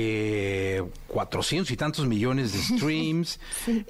eh, cuatrocientos y tantos millones de streams, sí.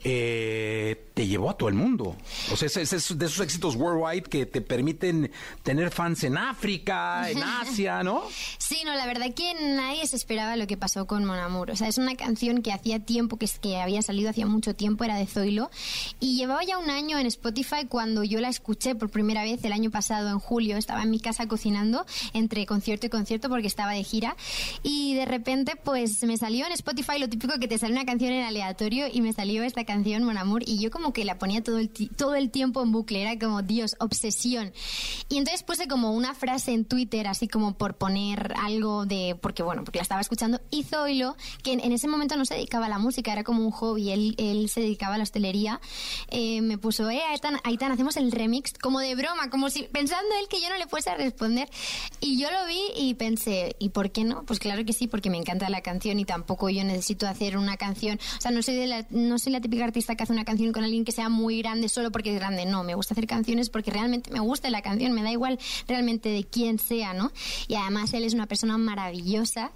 eh, te llevó a todo el mundo. O sea, es, es, es de esos éxitos worldwide que te permiten tener fans en África, en Asia, ¿no? Sí, no, la verdad que nadie se esperaba lo que pasó con Mon Amour. O sea, es una canción que hacía tiempo, que, que había salido hacía mucho tiempo, era de Zoilo, y llevaba ya un año en Spotify cuando yo la escuché por primera vez el año pasado, en julio. Estaba en mi casa cocinando entre concierto y concierto porque estaba de gira, y de repente pues me salió en Spotify lo típico que te sale una canción en aleatorio, y me salió esta canción, Mon Amour, y yo como que la ponía todo el, todo el tiempo en bucle, era como, Dios, obsesión. Y entonces puse como una frase en Twitter, así como por poner algo de, porque bueno, porque la estaba escuchando, y Zoilo, que en, en ese momento no se dedicaba a la música, era como un hobby, él, él se dedicaba a la hostelería, eh, me puso, eh, Aitana, Aitana, hacemos el remix, como de broma, como si pensando él que yo no le fuese a responder. Y yo lo vi y pensé, ¿y por qué no? Pues claro que sí, porque me encanta la canción y tampoco yo necesito hacer una canción. O sea, no soy, de la, no soy la típica artista que hace una canción con alguien que sea muy grande solo porque es grande. No, me gusta hacer canciones porque realmente me gusta la canción, me da igual realmente de quién sea, ¿no? Y además él es una persona maravillosa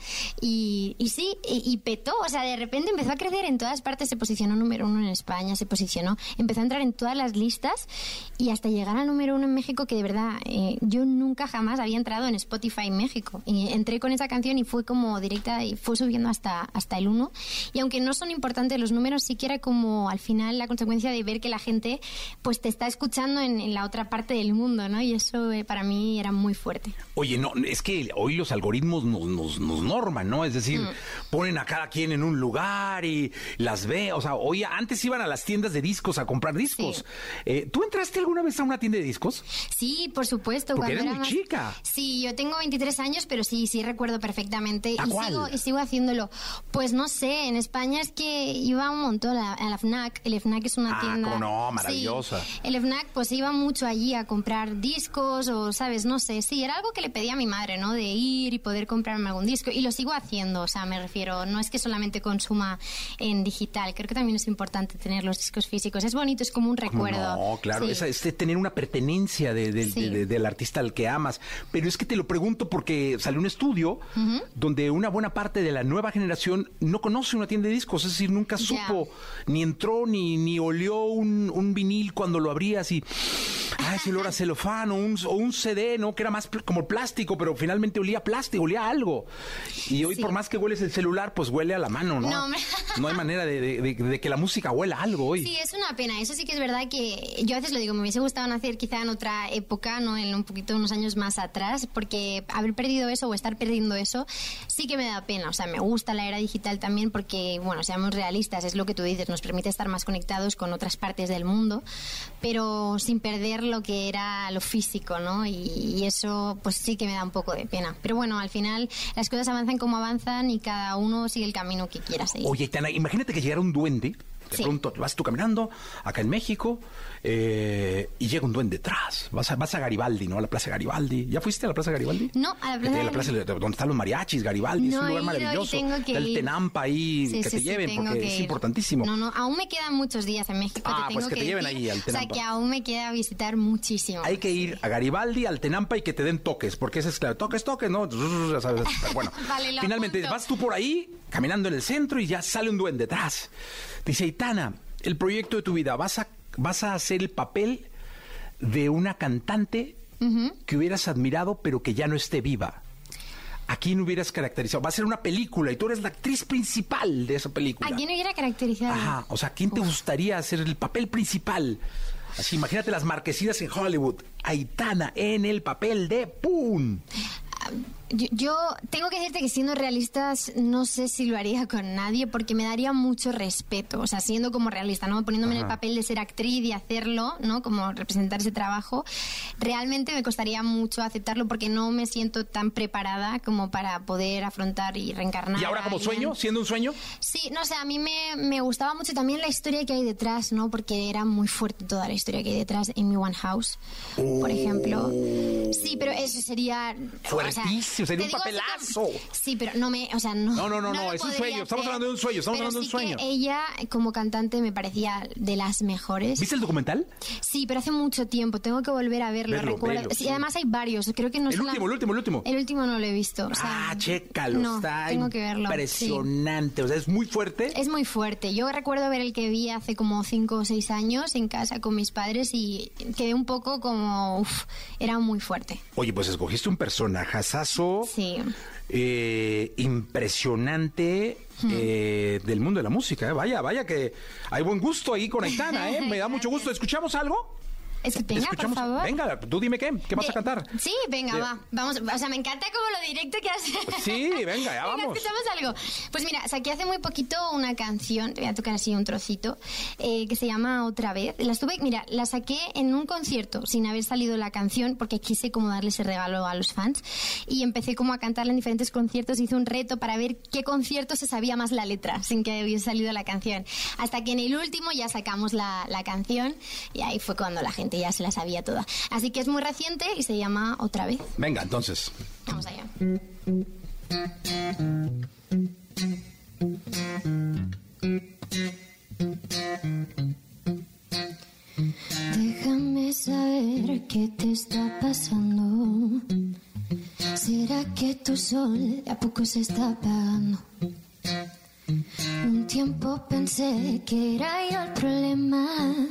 y, y sí, y, y petó, o sea, de repente empezó a crecer en todas partes, se posicionó número uno en España, se posicionó, empezó a entrar en todas las listas y hasta llegar al número uno en México, que de verdad eh, yo nunca jamás había entrado en Spotify México. Y entré con esa canción y fue como directa y fue subiendo hasta, hasta el uno. Y aunque no son importantes los números, sí que era como al final la consecuencia de ver que la gente pues te está escuchando en, en la otra parte del mundo, ¿no? Y eso eh, para mí era muy fuerte. Oye, no, es que hoy los algoritmos nos, nos, nos norman, ¿no? Es decir, mm. ponen a cada quien en un lugar y las ve, o sea, hoy antes iban a las tiendas de discos a comprar discos. Sí. Eh, ¿Tú entraste alguna vez a una tienda de discos? Sí, por supuesto. Porque eres era muy más... chica. Sí, yo tengo veintitrés años, pero sí, sí recuerdo perfectamente. ¿A y cuál? sigo, y sigo haciéndolo. Pues no sé, en España es que iba un montón a, a la FNAC. El FNAC es una ah, tienda... cómo no, maravillosa. Sí, el FNAC pues iba mucho allí a comprar discos o, ¿sabes? No sé, sí, era algo que le pedía a mi madre, ¿no? De ir y poder comprarme algún disco. Y lo sigo haciendo, o sea, me refiero, no es que solamente consuma en digital, creo que también es importante tener los discos físicos. Es bonito, es como un recuerdo. No, claro, sí. es, es tener una pertenencia de, de, sí. de, de, del artista al que amas. Pero es que te lo pregunto porque salió un estudio uh-huh. donde una buena parte de la nueva generación no conoce una tienda de discos, es decir, nunca supo, yeah. ni entró, ni, ni olió un, un vinil cuando lo abrías y... Ah, ese olor a celofán o un, o un C D, ¿no? Que era más pl- como plástico, pero finalmente olía plástico, olía a algo. Y hoy, sí. por más que hueles el celular, pues huele a la mano, ¿no? No, me... no hay manera de, de, de, de que la música huela a algo hoy. Sí, es una pena. Eso sí que es verdad que yo a veces lo digo, me hubiese gustado nacer quizá en otra época, ¿no? En un poquito, unos años más atrás, porque haber perdido eso o estar perdiendo eso sí que me da pena. O sea, me gusta la era digital también porque, bueno, seamos realistas, es lo que tú dices, nos permite estar más conectados con otras partes del mundo, pero sin perder lo que era lo físico, ¿no? Y, y eso pues sí que me da un poco de pena. Pero bueno, al final las cosas avanzan como avanzan y cada uno sigue el camino que quiera seguir. Oye, Aitana, imagínate que llegara un duende. De sí. pronto vas tú caminando acá en México eh, y llega un duende detrás. Vas a, vas a Garibaldi, ¿no? A la Plaza Garibaldi. ¿Ya fuiste a la Plaza Garibaldi? No, a la Plaza Garibaldi. La plaza donde están los mariachis, Garibaldi. No, es un lugar maravilloso. Está el Tenampa ahí, sí, que sí, te lleven sí, porque es ir. importantísimo. No, no, aún me quedan muchos días en México. Ah, te tengo pues que, que te lleven decir. ahí al Tenampa. O sea, que aún me queda visitar muchísimo. Hay que ir a Garibaldi, al Tenampa y que te den toques, porque ese es claro. Toques, toques, ¿no? Ya sabes. Bueno, vale, finalmente apunto. Vas tú por ahí, caminando en el centro y ya sale un duende detrás. Dice, Aitana, el proyecto de tu vida, vas a, vas a hacer el papel de una cantante uh-huh. que hubieras admirado, pero que ya no esté viva. ¿A quién hubieras caracterizado? Va a ser una película y tú eres la actriz principal de esa película. ¿A quién hubiera caracterizado? Ajá, o sea, ¿quién te Uf. gustaría hacer el papel principal? Así, imagínate las marquesinas en Hollywood. Aitana en el papel de ¡pum! Yo, yo tengo que decirte que siendo realistas no sé si lo haría con nadie porque me daría mucho respeto, o sea, siendo como realista, ¿no? Poniéndome Ajá. en el papel de ser actriz y hacerlo, ¿no? Como representar ese trabajo, realmente me costaría mucho aceptarlo porque no me siento tan preparada como para poder afrontar y reencarnar. ¿Y ahora como sueño? ¿Siendo un sueño? Sí, no sé, a mí me, me gustaba mucho también la historia que hay detrás, ¿no? Porque era muy fuerte toda la historia que hay detrás en mi One House, oh. por ejemplo. Sí, pero eso sería... Fuertísimo. Sería un papelazo. Que, sí, pero no me, o sea, no. No, no, no, no, no es un sueño. Estamos hablando de un sueño, estamos hablando de un sueño. Que ella, como cantante, me parecía de las mejores. ¿Viste el documental? Sí, pero hace mucho tiempo. Tengo que volver a verlo. Verlo, recuerdo. verlo, sí, sí. Además hay varios. Creo que no. El último, la... el último, el último. El último no lo he visto. O sea, ah, chécalo. No, está tengo que verlo. Impresionante. Sí. O sea, es muy fuerte. Es muy fuerte. Yo recuerdo ver el que vi hace como cinco o seis años en casa con mis padres y quedé un poco como, uf, era muy fuerte. Oye, pues escogiste un personajazazo. Sí. Eh, impresionante hmm. eh, del mundo de la música. ¿eh? Vaya, vaya que hay buen gusto ahí con Aitana. ¿eh? Me da mucho gusto. ¿Escuchamos algo? Es que venga, por favor. Venga, tú dime qué, ¿qué vas De- a cantar? Sí, venga, De- va. Vamos, o sea, me encanta como lo directo que haces. Sí, venga, ya Venga, vamos. escuchamos algo. Pues mira, saqué hace muy poquito una canción, te voy a tocar así un trocito, eh, que se llama Otra Vez. La estuve, mira, la saqué en un concierto sin haber salido la canción porque quise como darle ese regalo a los fans y empecé como a cantarla en diferentes conciertos. Hice un reto para ver qué concierto se sabía más la letra sin que hubiese salido la canción. Hasta que en el último ya sacamos la, la canción y ahí fue cuando la gente ya se la sabía toda. Así que es muy reciente y se llama Otra Vez. Venga, entonces. Vamos allá. Déjame saber qué te está pasando. ¿Será que tu sol de a poco se está apagando? Un tiempo pensé que era yo el problema.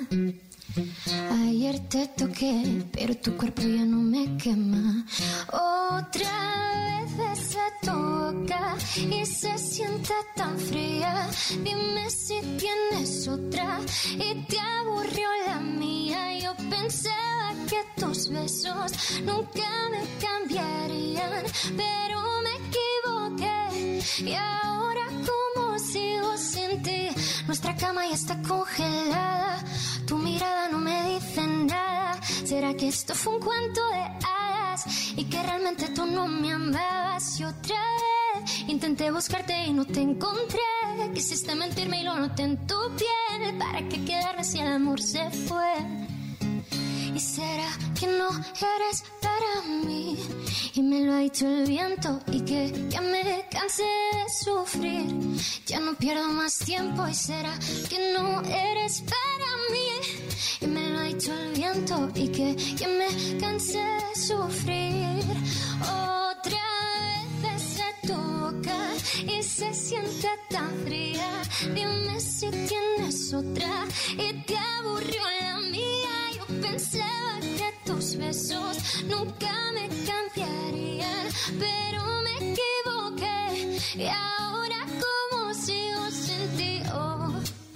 Ayer te toqué, pero tu cuerpo ya no me quema. Otra vez besé tu boca y se siente tan fría. Dime si tienes otra y te aburrió la mía. Yo pensaba que tus besos nunca me cambiarían, pero me equivoqué. Y ahora cómo sigo sin ti. Nuestra cama ya está congelada. Tu mirada no me dice nada. ¿Será que esto fue un cuento de hadas y que realmente tú no me amabas? Y otra vez intenté buscarte y no te encontré. Quisiste mentirme y lo noté en tu piel. ¿Para qué quedarme si el amor se fue? ¿Y será que no eres para mí? Y me lo ha dicho el viento y que ya me cansé de sufrir. Ya no pierdo más tiempo. ¿Y será que no eres para mí? Y me lo ha dicho el viento y que ya me cansé de sufrir. Otra vez besé tu boca y se siente tan fría. Dime si tienes otra y te aburrió la mía. Yo pensaba que tus besos nunca me cambiarían, pero me equivoqué. Y ahora cómo sigo sin ti. Oh,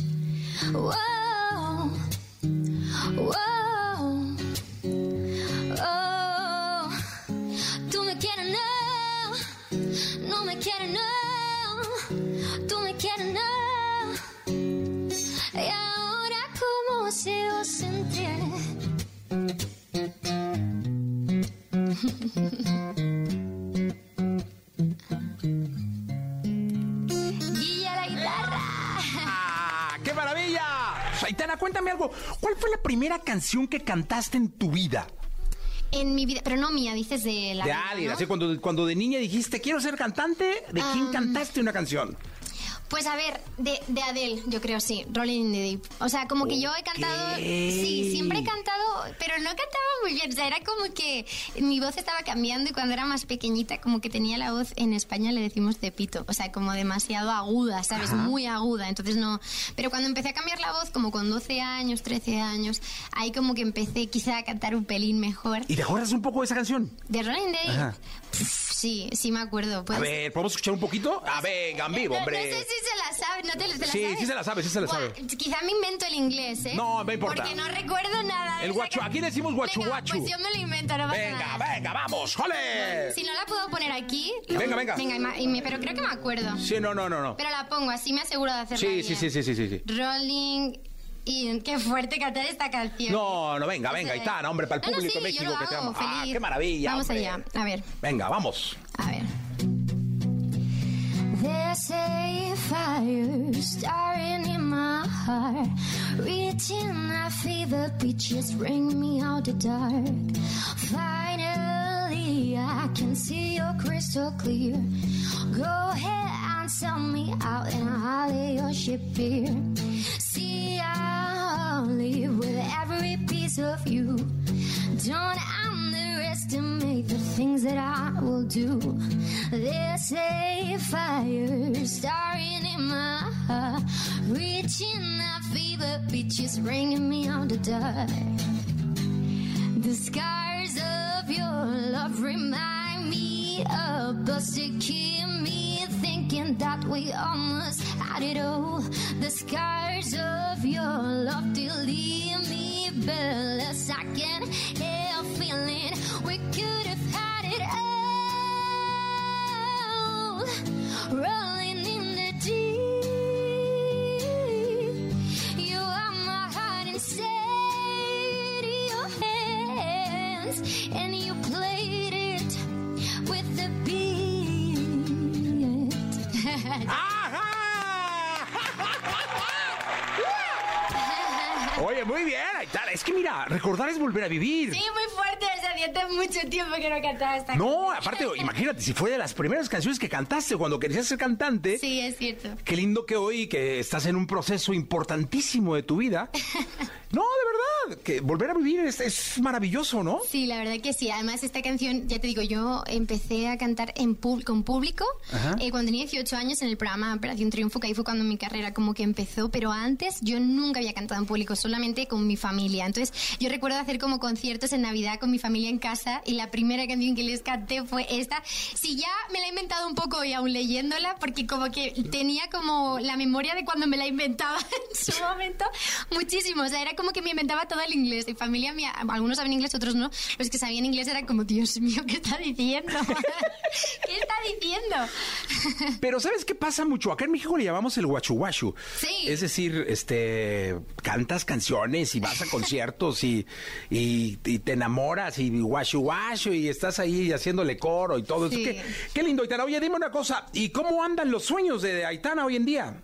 wow, wow, oh. Tú me quieres, no, no me quieres, no. Tú me quieres, no. Y ahora cómo sigo sin ti. Guilla la guitarra. ¡Ah, qué maravilla! Aitana, cuéntame algo. ¿Cuál fue la primera canción que cantaste en tu vida? En mi vida, pero no mía, dices de la De vida, alguien, ¿no? así cuando, cuando de niña dijiste, quiero ser cantante, ¿de quién Um, cantaste una canción? Pues a ver, de, de Adele, yo creo, sí, Rolling in the Deep. O sea, como que yo he cantado, sí, siempre he cantado, pero no cantaba muy bien. O sea, era como que mi voz estaba cambiando y cuando era más pequeñita, como que tenía la voz, en España le decimos de pito. O sea, como demasiado aguda, ¿sabes? Ajá. Muy aguda. Entonces no. Pero cuando empecé a cambiar la voz, como con doce años, trece años, ahí como que empecé quizá a cantar un pelín mejor. ¿Y te acuerdas un poco de esa canción? De Rolling in the Deep. Ajá. Pff, sí, sí me acuerdo. A Puede ser. ver, ¿podemos escuchar un poquito? A ver, en vivo, No, hombre. no sé si se la sabe, ¿no te, te la Sí, sabes? sí se la sabe, sí se la Buah, sabe. Quizá me invento el inglés, ¿eh? No, me importa. Porque no recuerdo nada de El esa guachu, can- aquí decimos guachu Venga, guachu. pues yo me lo invento, no pasa Venga, nada. venga, vamos, ¡jole! Si no la puedo poner aquí... Venga, venga. Venga, y ma- y me- pero creo que me acuerdo. Sí, no, no, no, no. Pero la pongo, así me aseguro de hacerla Sí, bien. sí, sí, sí, sí, sí, sí. Rolling in... Qué fuerte cantar esta canción. No, no, venga, O venga, sea, Aitana, hombre, para el no, no, público sí, de México yo lo que te hago, ama. Ah, feliz. qué maravilla, Vamos hombre. allá, a ver, Venga, vamos. a ver. There's a fire starting in my heart, reaching a fever pitch, just bring me out the dark. Finally, I can see you crystal clear. Go ahead and sell me out and I'll lay your ship here. See, I'll live with every piece of you. Don't underestimate the things that I will do. There's a fire starting in my heart, reaching a fever pitch, just bringing me out the dark. The scars of your love remind me of us to keep me thinking that we almost had it all. The scars of your love to leave me breathless. I Oye, muy bien, Aitana. Es que mira, recordar es volver a vivir. Sí, muy fuerte, o sea, hacía mucho tiempo que no cantaba esta No, canción. aparte, imagínate, si fue de las primeras canciones que cantaste cuando querías ser cantante. Sí, es cierto. Qué lindo que hoy, que estás en un proceso importantísimo de tu vida. No, de verdad, que volver a vivir es, es maravilloso, ¿no? Sí, la verdad que sí. Además, esta canción, ya te digo, yo empecé a cantar en pub- con público eh, cuando tenía dieciocho años en el programa Operación Triunfo, que ahí fue cuando mi carrera como que empezó, pero antes yo nunca había cantado en público, solamente con mi familia. Entonces, yo recuerdo hacer como conciertos en Navidad con mi familia en casa y la primera canción que les canté fue esta. Sí, ya me la he inventado un poco y aún leyéndola, porque como que tenía como la memoria de cuando me la inventaba en su momento, muchísimo. O sea, era como que me inventaba todo el inglés. Mi familia mía, algunos saben inglés, otros no. Los que sabían inglés eran como, Dios mío, ¿qué está diciendo? ¿Qué está diciendo? Pero ¿sabes qué pasa mucho? Acá en México le llamamos el guachu guachu. Sí. Es decir, este, cantas canciones y vas a conciertos y, y, y te enamoras y guachu guachu y estás ahí haciéndole coro y todo. Sí. Qué, qué lindo, Aitana. Oye, dime una cosa. ¿Y cómo andan los sueños de Aitana hoy en día?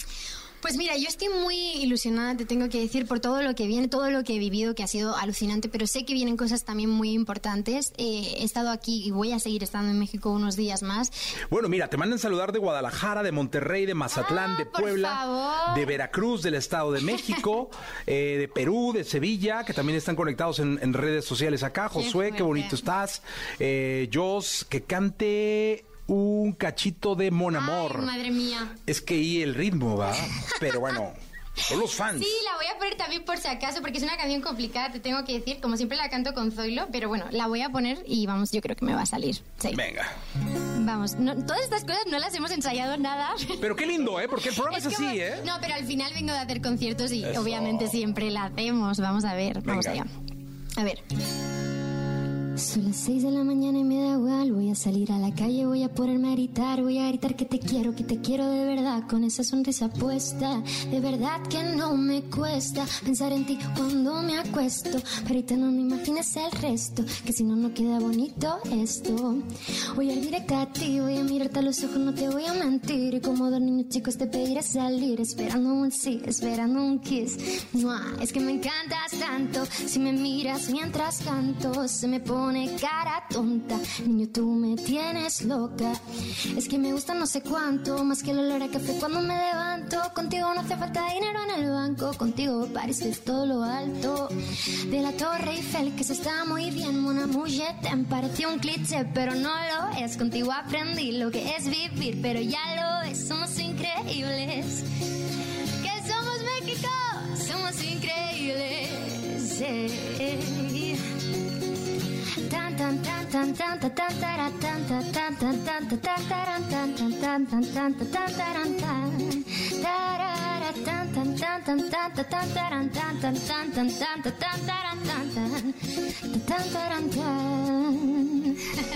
Pues mira, yo estoy muy ilusionada, te tengo que decir, por todo lo que viene, todo lo que he vivido, que ha sido alucinante, pero sé que vienen cosas también muy importantes. Eh, he estado aquí y voy a seguir estando en México unos días más. Bueno, mira, te mandan saludar de Guadalajara, de Monterrey, de Mazatlán, Ah, de por Puebla, favor. de Veracruz, del Estado de México, eh, de Perú, de Sevilla, que también están conectados en, en redes sociales acá. Josué, qué, fuerte. bonito estás. Eh, Jos, que cante un cachito de Mon Amor. Ay, madre mía. Es que y el ritmo, va. Pero bueno, son los fans. Sí, la voy a poner también por si acaso, porque es una canción complicada, te tengo que decir. Como siempre la canto con Zoilo, pero bueno, la voy a poner y vamos, yo creo que me va a salir. Sí. Venga. Vamos, no, todas estas cosas no las hemos ensayado nada. Pero qué lindo, ¿eh? Porque el programa es, Es como- así, ¿eh? No, pero al final vengo de hacer conciertos y Eso. obviamente siempre la hacemos. Vamos a ver, vamos Venga. allá. A ver. Son las seis de la mañana y me da igual. Voy a salir a la calle, voy a ponerme a gritar. Voy a gritar que te quiero, que te quiero de verdad. Con esa sonrisa puesta, de verdad que no me cuesta pensar en ti cuando me acuesto. Pero ahorita no me imagines el resto, que si no, no queda bonito esto. Voy a ir directa a ti, voy a mirarte a los ojos, no te voy a mentir. Y como dos niños chicos te pediré salir, esperando un sí, esperando un kiss. ¡Mua! Es que me encantas tanto, si me miras mientras canto, se me pone cara tonta. Niño, tú me tienes loca. Es que me gusta no sé cuánto, más que el olor a café cuando me levanto. Contigo no hace falta dinero en el banco, contigo parece todo lo alto de la Torre Eiffel, que se está muy bien. Mona Mujer, te pareció un cliché, pero no lo es. Contigo aprendí lo que es vivir, pero ya lo es. Somos increíbles. Que somos México, somos increíbles. Eh. Tan tan tan tan tan tan tan tara, tan tan tan tan tan tan tan taran, tan tan tan tan tan tan tan taran, tan tarara, tan tan tan tan tan tan tan taran, tan tan tan tan tan tan tan taran, tan tan tan taran, tan.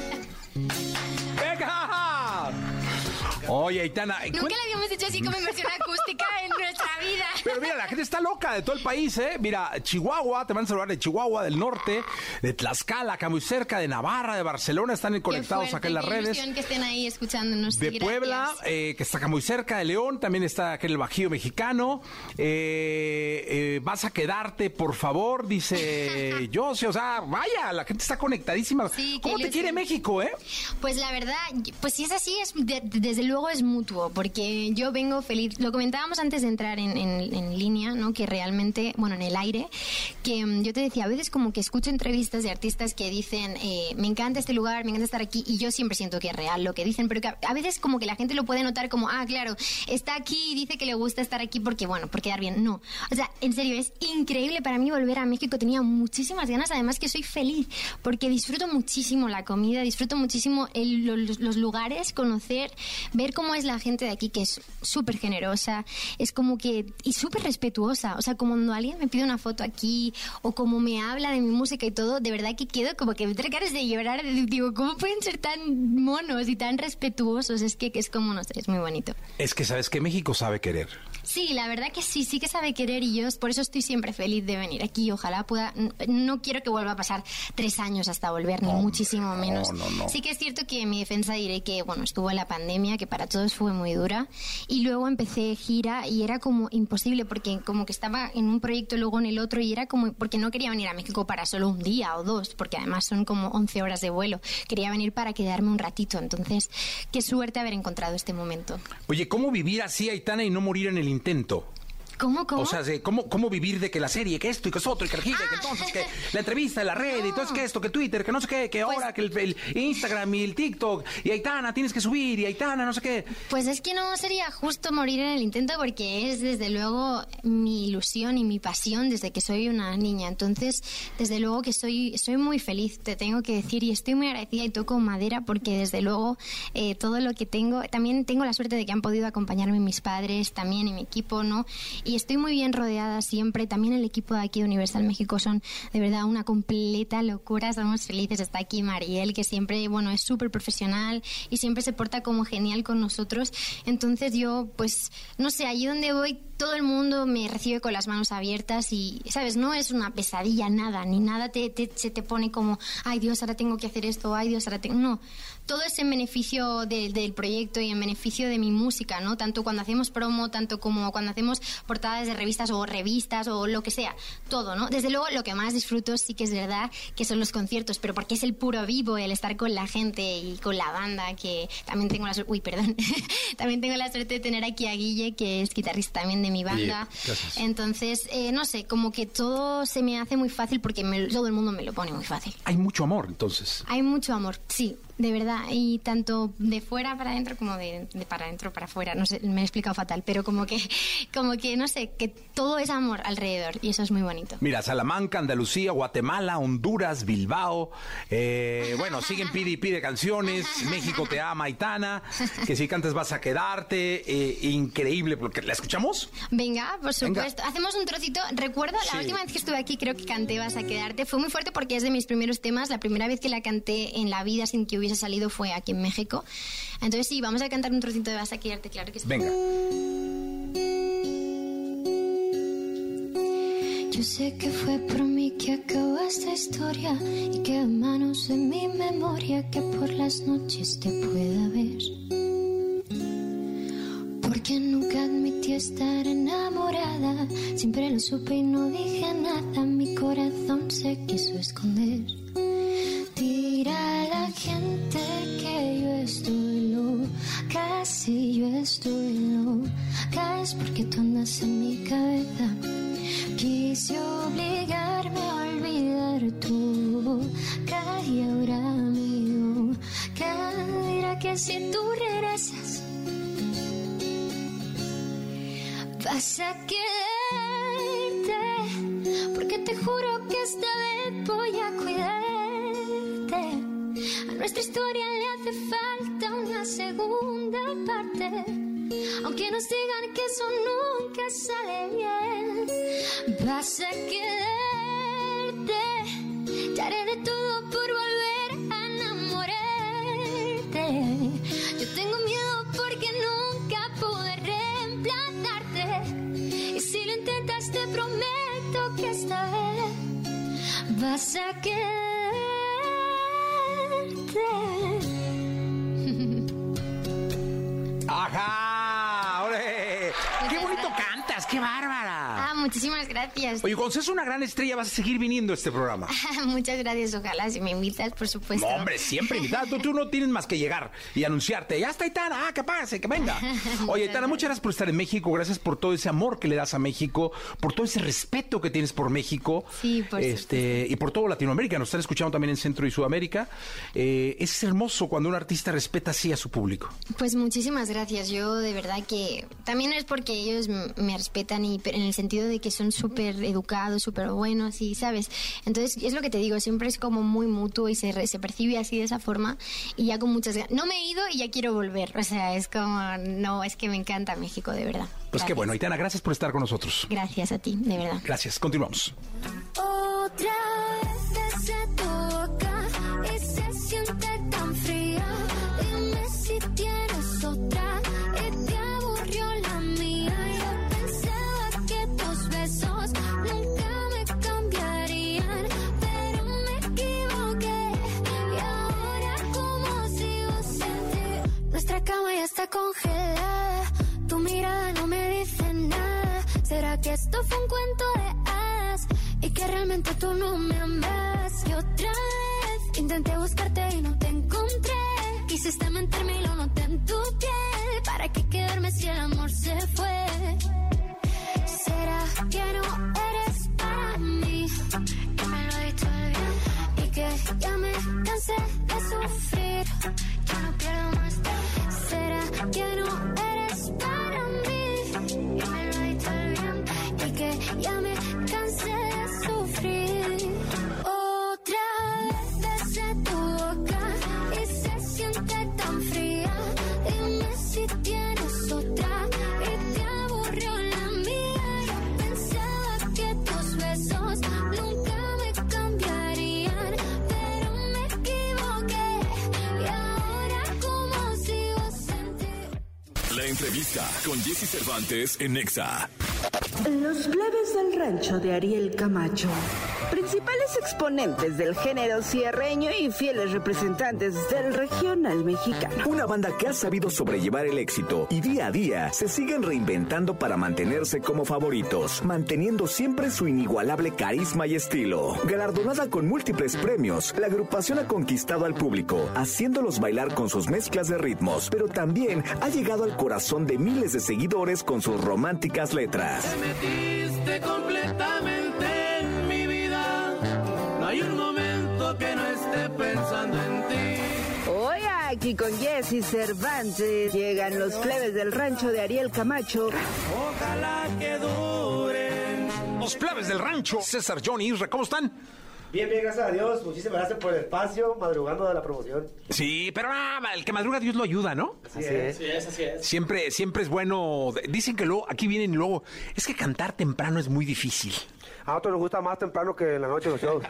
¡Venga! Oye, Aitana, Nunca la habíamos hecho así como en versión acústica en nuestra vida. pero mira, la gente está loca de todo el país, ¿eh? Mira, Chihuahua, te van a saludar de Chihuahua, del norte, de Tlaxcala, acá muy cerca, de Navarra, de Barcelona, están conectados Qué fuerte, acá en las qué redes. ilusión que estén ahí escuchándonos. De Sí, Puebla, gracias. eh, que está acá muy cerca, de León, también está acá en el Bajío mexicano. Eh, eh, vas a quedarte, por favor, dice José. O sea, vaya, la gente está conectadísima. Sí, qué ¿Cómo te ilusión. quiere México, eh? Pues la verdad, pues si es así, es de- desde luego es mutuo, porque yo vengo feliz. Lo comentábamos antes de entrar en, en- en línea, ¿no? Que realmente, bueno, en el aire, que mm, yo te decía, a veces como que escucho entrevistas de artistas que dicen, eh, me encanta este lugar, me encanta estar aquí, y yo siempre siento que es real lo que dicen, pero que a, a veces como que la gente lo puede notar como, ah, claro, está aquí y dice que le gusta estar aquí porque, bueno, por quedar bien. No, o sea, en serio, es increíble para mí volver a México. Tenía muchísimas ganas, además que soy feliz, porque disfruto muchísimo la comida, disfruto muchísimo el- los, los lugares, conocer, ver cómo es la gente de aquí, que es súper generosa, es como que, y súper respetuosa. O sea, como cuando alguien me pide una foto aquí, o como me habla de mi música y todo, de verdad que quedo como que me trae ganas de llorar. Digo, ¿cómo pueden ser tan monos y tan respetuosos? Es que, que es como, no sé, es muy bonito. Es que sabes que México sabe querer. Sí, la verdad que sí, sí que sabe querer y yo por eso estoy siempre feliz de venir aquí. Ojalá pueda... No quiero que vuelva a pasar tres años hasta volver, ni no, muchísimo menos. No, no, no. Sí que es cierto que en mi defensa diré que, bueno, estuvo en la pandemia, que para todos fue muy dura. Y luego empecé gira y era como imposible porque como que estaba en un proyecto, luego en el otro y era como... Porque no quería venir a México para solo un día o dos, porque además son como once horas de vuelo. Quería venir para quedarme un ratito. Entonces, qué suerte haber encontrado este momento. Oye, ¿cómo vivir así, Aitana, y no morir en el intento? ¿Cómo, cómo? O sea, de ¿cómo, ¿cómo vivir de que la serie, que esto y que es otro, y que el gira, Ah. que entonces, que la entrevista, la red, no. y entonces que esto, que Twitter, que no sé qué, que pues, ahora, que el, el Instagram y el TikTok, y Aitana, tienes que subir, y Aitana, no sé qué. Pues es que no sería justo morir en el intento porque es desde luego mi ilusión y mi pasión desde que soy una niña. Entonces, desde luego que soy, soy muy feliz, te tengo que decir, y estoy muy agradecida y toco madera porque desde luego eh, todo lo que tengo, también tengo la suerte de que han podido acompañarme mis padres también y mi equipo, ¿no? Y estoy muy bien rodeada siempre. También el equipo de aquí de Universal México son de verdad una completa locura. Somos felices. Está aquí Mariel, que siempre, bueno, es súper profesional y siempre se porta como genial con nosotros. Entonces yo, pues, no sé, allí donde voy todo el mundo me recibe con las manos abiertas y, ¿sabes? No es una pesadilla, nada, ni nada te, te, se te pone como, ay Dios, ahora tengo que hacer esto, ay Dios, ahora tengo... No, todo es en beneficio de, del proyecto y en beneficio de mi música, ¿no? Tanto cuando hacemos promo, tanto como cuando hacemos portadas de revistas o revistas o lo que sea, todo, ¿no? Desde luego lo que más disfruto sí que es verdad que son los conciertos, pero porque es el puro vivo, el estar con la gente y con la banda, que también tengo la suerte, uy, perdón, también tengo la suerte de tener aquí a Guille, que es guitarrista también de mi banda. Gracias. Entonces, eh, no sé, como que todo se me hace muy fácil porque me, todo el mundo me lo pone muy fácil. Hay mucho amor, entonces. Hay mucho amor, sí, de verdad, y tanto de fuera para adentro como de, de para adentro para afuera, no sé, me he explicado fatal, pero como que, como que, no sé, que todo es amor alrededor y eso es muy bonito. Mira, Salamanca, Andalucía, Guatemala, Honduras, Bilbao, eh, bueno, siguen pide y pide canciones, México te ama, Aitana, que si cantas vas a quedarte, eh, increíble, porque ¿la escuchamos? Venga, por supuesto. Venga. Hacemos un trocito. Recuerdo Sí. la última vez que estuve aquí, creo que canté Vas a quedarte. Fue muy fuerte porque es de mis primeros temas. La primera vez que la canté en la vida sin que hubiese salido fue aquí en México. Entonces sí, vamos a cantar un trocito de Vas a quedarte, claro que sí. Venga. Yo sé que fue por mí que acabó esta historia y que a manos de mi memoria que por las noches te pueda ver. Porque nunca admití estar enamorada, siempre lo supe y no dije nada, mi corazón se quiso esconder. Dirá la gente que yo estoy loca, si yo estoy loca es porque tú andas en mi cabeza. Quise obligarme a olvidar tu boca y ahora mi boca dirá que si tú regresas vas a quedarte, porque te juro que esta vez voy a cuidarte. A nuestra historia le hace falta una segunda parte, aunque nos digan que eso nunca sale bien. Vas a quedarte, te haré de todo por volver a enamorarte. Yo tengo miedo porque nunca pude reemplazarte, y si lo intentas te prometo que esta vez vas a quedarte. ¡Ajá! ¡Ole! ¡Qué bonito cantas! ¡Qué bárbara! Ah, muchísimas gracias. Oye, cuando seas una gran estrella vas a seguir viniendo a este programa. Muchas gracias, ojalá, si me invitas, por supuesto. No, hombre, siempre invitado. Tú, tú no tienes más que llegar y anunciarte. Ya está Aitana, ah, que pase, que venga. Oye, Aitana, muchas gracias por estar en México. Gracias por todo ese amor que le das a México, por todo ese respeto que tienes por México. Sí, por este Y por todo Latinoamérica. Nos están escuchando también en Centro y Sudamérica. Eh, es hermoso cuando un artista respeta así a su público. Pues muchísimas gracias. Yo de verdad que también es porque ellos m- me respetan y en el sentido de que son súper educados, súper buenos y, ¿sabes? Entonces es lo que te digo, siempre es como muy mutuo y se, re- se percibe así de esa forma y ya con muchas ganas. No me he ido y ya quiero volver. O sea, es como, no, es que me encanta México, de verdad. Pues Gracias. qué bueno, Aitana, gracias por estar con nosotros. Gracias a ti, de verdad. Gracias, continuamos. Otra vez desde tu boca y se siente tan fría. Dime si tienes otra y te aburrió la mía. Yo todo fue un cuento de hadas y que realmente tú no me amas. Y otra vez intenté buscarte y no te encontré. Quisiste mentirme y lo noté en tu piel. ¿Para qué quedarme si el amor se fue? ¿Será que no eres para mí? Que me lo he dicho bien. Y que ya me cansé de sufrir. Ya no pierdo más. ¿Será que no eres para mí? Y me lo he dicho bien. Y que ya me cansé de sufrir. Otra vez besé tu boca y se siente tan fría. Dime si tienes otra y te aburrió la mía. Yo pensaba que tus besos nunca me cambiarían, pero me equivoqué. Y ahora como sigo sin ti. La entrevista con Jessy Cervantes en Nexa. Los plebes del rancho de Ariel Camacho, principales exponentes del género sierreño y fieles representantes del regional mexicano. Una banda que ha sabido sobrellevar el éxito y día a día se siguen reinventando para mantenerse como favoritos, manteniendo siempre su inigualable carisma y estilo. Galardonada con múltiples premios, la agrupación ha conquistado al público, haciéndolos bailar con sus mezclas de ritmos, pero también ha llegado al corazón de miles de seguidores con sus románticas letras. Metiste completamente en mi vida. No hay un momento que no esté pensando en ti. Hoy aquí con Jessy Cervantes llegan los plebes del rancho de Ariel Camacho. Ojalá que duren. Los plebes del rancho. César, Johnny, Isra, ¿cómo están? Bien, bien, gracias a Dios. Muchísimas gracias por el espacio, madrugando de la promoción. Sí, pero ah, el que madruga Dios lo ayuda, ¿no? Así, así es. Así es, así es. Siempre, siempre es bueno. Dicen que luego, aquí vienen y luego, es que cantar temprano es muy difícil. A nosotros nos gusta más temprano que en la noche los shows.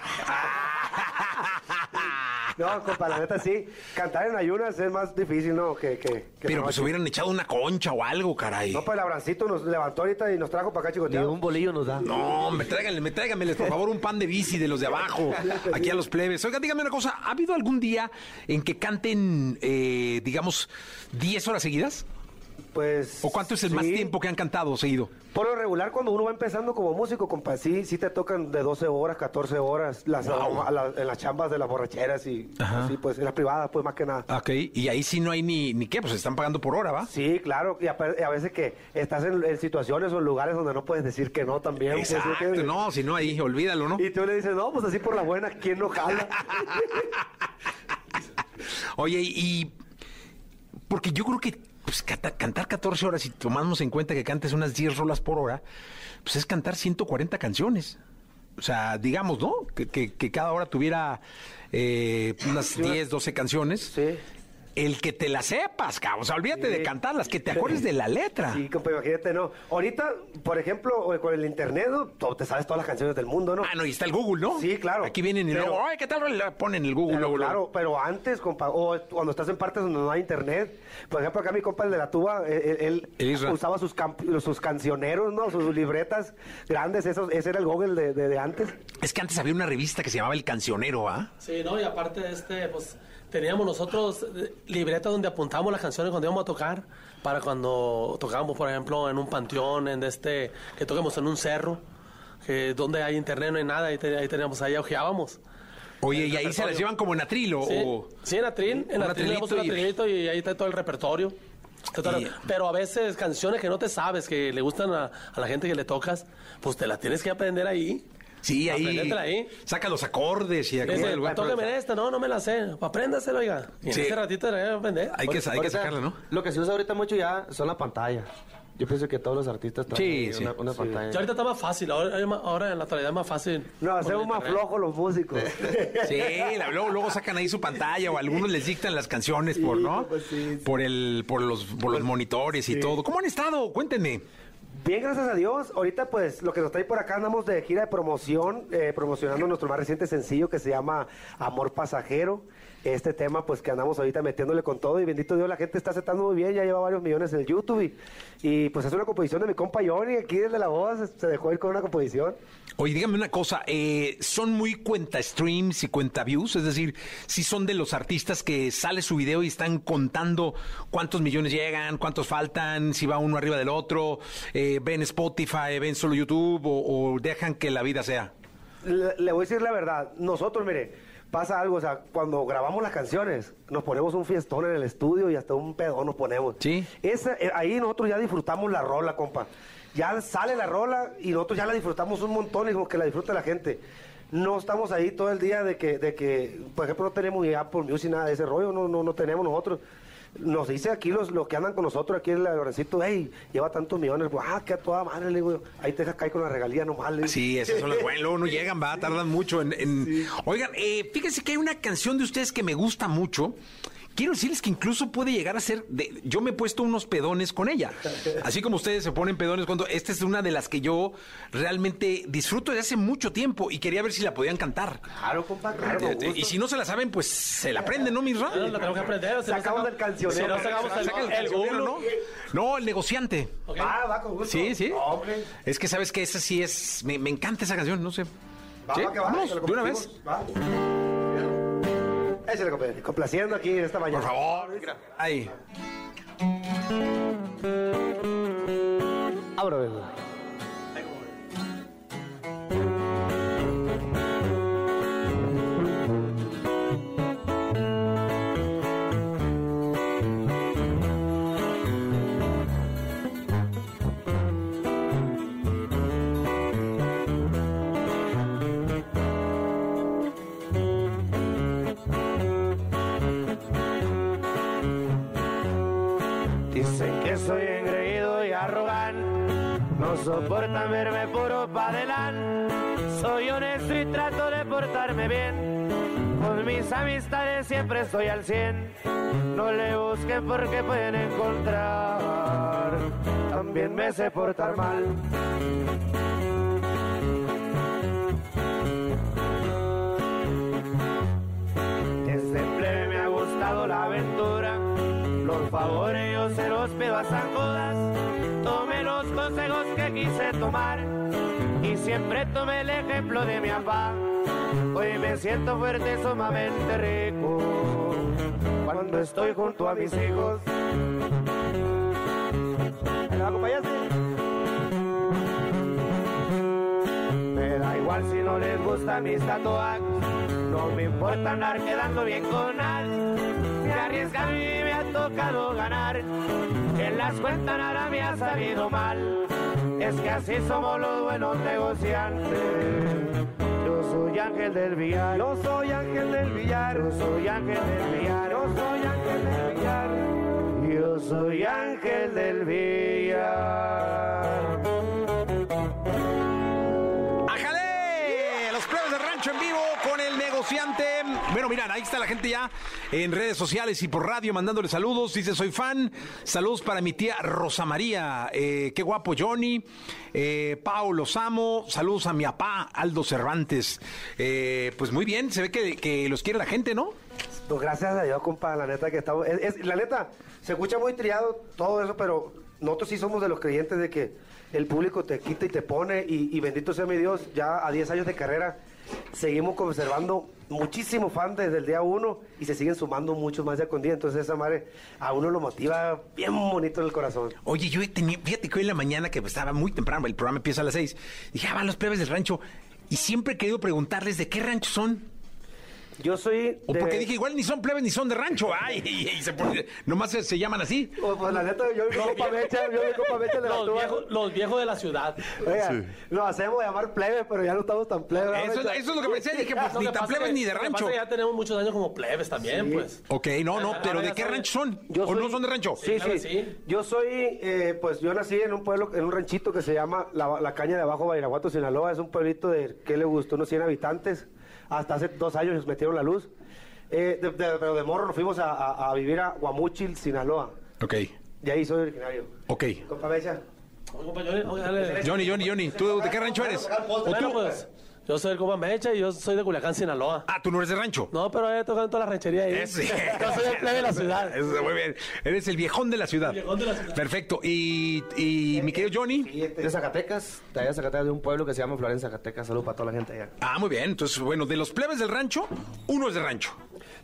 No, compa, la neta sí. Cantar en ayunas es más difícil, ¿no? Que, que, que Pero pues hubieran echado una concha o algo, caray. No, pues el Abrancito nos levantó ahorita y nos trajo para acá, chicoteado. Ni un bolillo nos da. No, hombre, tráiganle, me tráiganmeles, por favor, un pan de bici de los de abajo, aquí a los plebes. Oiga, dígame una cosa, ¿ha habido algún día en que canten, eh, digamos, diez horas seguidas? Pues... ¿O cuánto es el sí. más tiempo que han cantado seguido? Por lo regular, cuando uno va empezando como músico, compa, sí, sí te tocan de doce horas, catorce horas, las, Wow. a la- en las chambas de las borracheras y Ajá. así, pues, en las privadas, pues, más que nada. Ok, y ahí sí no hay ni, ni qué, pues están pagando por hora, ¿va? Sí, claro, y a, a veces que estás en, en situaciones o en lugares donde no puedes decir que no también. pues, ¿sí Exacto, entiendes? no, si no ahí, olvídalo, ¿no? Y tú le dices, no, pues así por la buena, ¿quién no jala? Oye, y... Porque yo creo que pues, canta- cantar catorce horas, y tomamos en cuenta que cantes unas diez rolas por hora, pues es cantar ciento cuarenta canciones. O sea, digamos, ¿no? Que, que- que cada hora tuviera eh, unas diez, doce canciones. Sí. El que te las sepas, cabrón. O sea, olvídate Sí. de cantarlas, que te acuerdes de la letra. Sí, compa, imagínate, no. Ahorita, por ejemplo, o con el internet, ¿no? Tú te sabes todas las canciones del mundo, ¿no? Ah, no, y está el Google, ¿no? Sí, claro. Aquí vienen y Pero- luego, ay, ¿qué tal? Le ponen el Google. Pero, luego, luego. claro, pero antes, compa, o cuando estás en partes donde no hay internet, por ejemplo, acá mi compa, el de la tuba, él, él- El Isra. usaba sus, camp- sus cancioneros, ¿no? Sus libretas grandes, esos, ese era el Google de, de- de antes. Es que antes había una revista que se llamaba El Cancionero, ¿ah? Sí, ¿no? Y aparte de este, pues teníamos nosotros eh, libretas donde apuntábamos las canciones cuando íbamos a tocar, para cuando tocábamos, por ejemplo, en un panteón, en este, que toquemos en un cerro, que donde hay internet no hay nada, ahí, te- ahí teníamos, ahí ojeábamos. Oye, El y ahí se repertorio. las llevan como en atril, Sí, o... sí, en atril, en Un atril le damos un atrilito y- atrilito y ahí está todo el repertorio. Está todo- Y- Pero a veces canciones que no te sabes, que le gustan a, a la gente que le tocas, pues te las tienes que aprender ahí. Sí, ahí, Aprendértela ahí. saca los acordes y Dice, acuerda el güey. tóqueme esta, no, no me la sé. Apréndaselo, oiga. Y en Sí. ese ratito te la voy a aprender. Hay que, hay que Ahorita, sacarla, ¿no? Lo que se usa ahorita mucho ya son la pantalla. Yo pienso que todos los artistas traen Sí, sí. una, una pantalla. Ya ahorita está más fácil, ahora, ahora en la actualidad es más fácil. No, hacemos Con más internet. flojos los músicos. Sí, la- luego, luego sacan ahí su pantalla o algunos les dictan las canciones por, ¿no? pues sí, sí. Por el, por los, por los monitores y sí. todo. ¿Cómo han estado? Cuéntenme. Bien, gracias a Dios. Ahorita, pues, lo que nos trae por acá, andamos de gira de promoción, eh, promocionando nuestro más reciente sencillo que se llama Amor Pasajero. Este tema, pues, que andamos ahorita metiéndole con todo y bendito Dios, la gente está aceptando muy bien, ya lleva varios millones en el YouTube y, y, pues, es una composición de mi compa Johnny, aquí desde La Voz, se dejó ir con una composición. Oye, dígame una cosa, eh, ¿son muy cuenta streams y cuenta views? Es decir, si son de los artistas que sale su video y están contando cuántos millones llegan, cuántos faltan, si va uno arriba del otro, eh, eh, ven Spotify, ven solo YouTube o, o dejan que la vida sea? Le, le voy a decir la verdad. Nosotros, mire, pasa algo, o sea, cuando grabamos las canciones, nos ponemos un fiestón en el estudio y hasta un pedón nos ponemos. Sí. Esa, eh, ahí nosotros ya disfrutamos la rola, compa. Ya sale la rola y nosotros ya la disfrutamos un montón y como que la disfruta la gente. No estamos ahí todo el día de que, de que por ejemplo, no tenemos ni Apple Music, nada de ese rollo, no, no, no tenemos nosotros. Nos dice aquí los, los que andan con nosotros aquí en el Lorencito, hey, lleva tantos millones, ah, que a toda madre, le digo, ahí te dejas caer con la regalía nomás. Le sí, esas son las buenas, luego no llegan, va, tardan mucho en... en... Sí. Oigan, eh, fíjense que hay una canción de ustedes que me gusta mucho. Quiero decirles que incluso puede llegar a ser... De, yo me he puesto unos pedones con ella. Así como ustedes se ponen pedones cuando... Esta es una de las que yo realmente disfruto desde hace mucho tiempo y quería ver si la podían cantar. Claro, compa, claro. Y, y si no se la saben, pues se la aprenden, ¿no, Misra? No, la tenemos que aprender. Sacamos del cancionero. Si no sacamos el, el, el Google, ¿no? No, el negociante. Okay. Ah, va con gusto. Sí, sí. Okay. Es que sabes que esa sí es... Me, me encanta esa canción, no sé. Va, ¿Sí? va, que va, Vamos, que de una vez. Va. Échale, compadre, complaciendo aquí esta mañana. Por favor. Ahí. Abro. Dicen que soy engreído y arrogante, no soportan verme puro pa' adelante. Soy honesto y trato de portarme bien, con mis amistades siempre estoy al cien. No le busquen porque pueden encontrar, también me sé portar mal. Desde plebe me ha gustado la aventura, los favores yo se los pido a San Judas. Tomé los consejos que quise tomar y siempre tomé el ejemplo de mi papá. Hoy me siento fuerte, sumamente rico cuando estoy junto a mis hijos. ¿Me acompañaste? Me da igual si no les gustan mis tatuajes, no me importa andar quedando bien con nadie. Me arriesga a mí me ha tocado ganar, en las cuentas nada me ha salido mal. Es que así somos los buenos negociantes. Yo soy Ángel del Villar, yo soy Ángel del Villar, yo soy Ángel del Villar, yo soy Ángel del Villar, yo soy Ángel del Villar. ¡Ájale! Los plebes de rancho en vivo con el negociante. Bueno, miran, ahí está la gente ya en redes sociales y por radio mandándole saludos. Dice, soy fan. Saludos para mi tía Rosa María. Eh, qué guapo Johnny. Eh, Pau, los amo. Saludos a mi papá, Aldo Cervantes. Eh, pues muy bien, se ve que, que los quiere la gente, ¿no? Pues gracias a Dios, compa, la neta que estamos... Es, es, la neta, se escucha muy triado todo eso, pero nosotros sí somos de los creyentes de que el público te quita y te pone, y, y bendito sea mi Dios, ya a diez años de carrera, seguimos conservando muchísimos fans desde el día uno y se siguen sumando muchos más día con día. Entonces esa madre a uno lo motiva bien bonito en el corazón. Oye, yo he tenido, fíjate que hoy en la mañana, que estaba muy temprano, el programa empieza a las seis, dije, ah, van los plebes del rancho, y siempre he querido preguntarles de qué rancho son. Yo soy... O de... porque dije, igual ni son plebes ni son de rancho. Ay, y, y se pone, nomás se, se llaman así. Pues, pues la neta, yo mi compa Mecha, yo mi compa Mecha de la los, tuba. viejos, los viejos de la ciudad. Oiga, sí. Nos hacemos llamar plebes, pero ya no estamos tan plebes. Eso, eso es lo que pensé, dije, pues ni tan plebes que, ni de rancho. Que ya tenemos muchos años como plebes también, sí. Pues. Ok, no, no, pero ¿de qué rancho son? Yo ¿O soy... no son de rancho? Sí, sí, claro, sí. Yo soy, eh, pues yo nací en un pueblo, en un ranchito que se llama La, la Caña de Abajo, Badiraguato, Sinaloa. Es un pueblito de, ¿qué le gustó? Unos cien habitantes. Hasta hace dos años nos metieron la luz. Eh, de, de, pero de morro nos fuimos a, a, a vivir a Guamúchil, Sinaloa. Ok. De ahí soy originario. Ok. Compa Mecha. Johnny, Johnny, Johnny, ¿tú de qué rancho eres? Bueno, pues, yo soy el compa Mecha y yo soy de Culiacán, Sinaloa. Ah, ¿tú no eres de rancho? No, pero he tocado en toda la ranchería ahí. Sí. Yo soy el plebe de la ciudad. Eso, muy bien. Eres el viejón de la ciudad. El viejón de la ciudad. Perfecto. Y, y mi querido Johnny. Sí, de Zacatecas, de allá de Zacatecas, de un pueblo que se llama Florencia, Zacatecas. Saludos para toda la gente allá. Ah, muy bien. Entonces, bueno, de los plebes del rancho, uno es de rancho.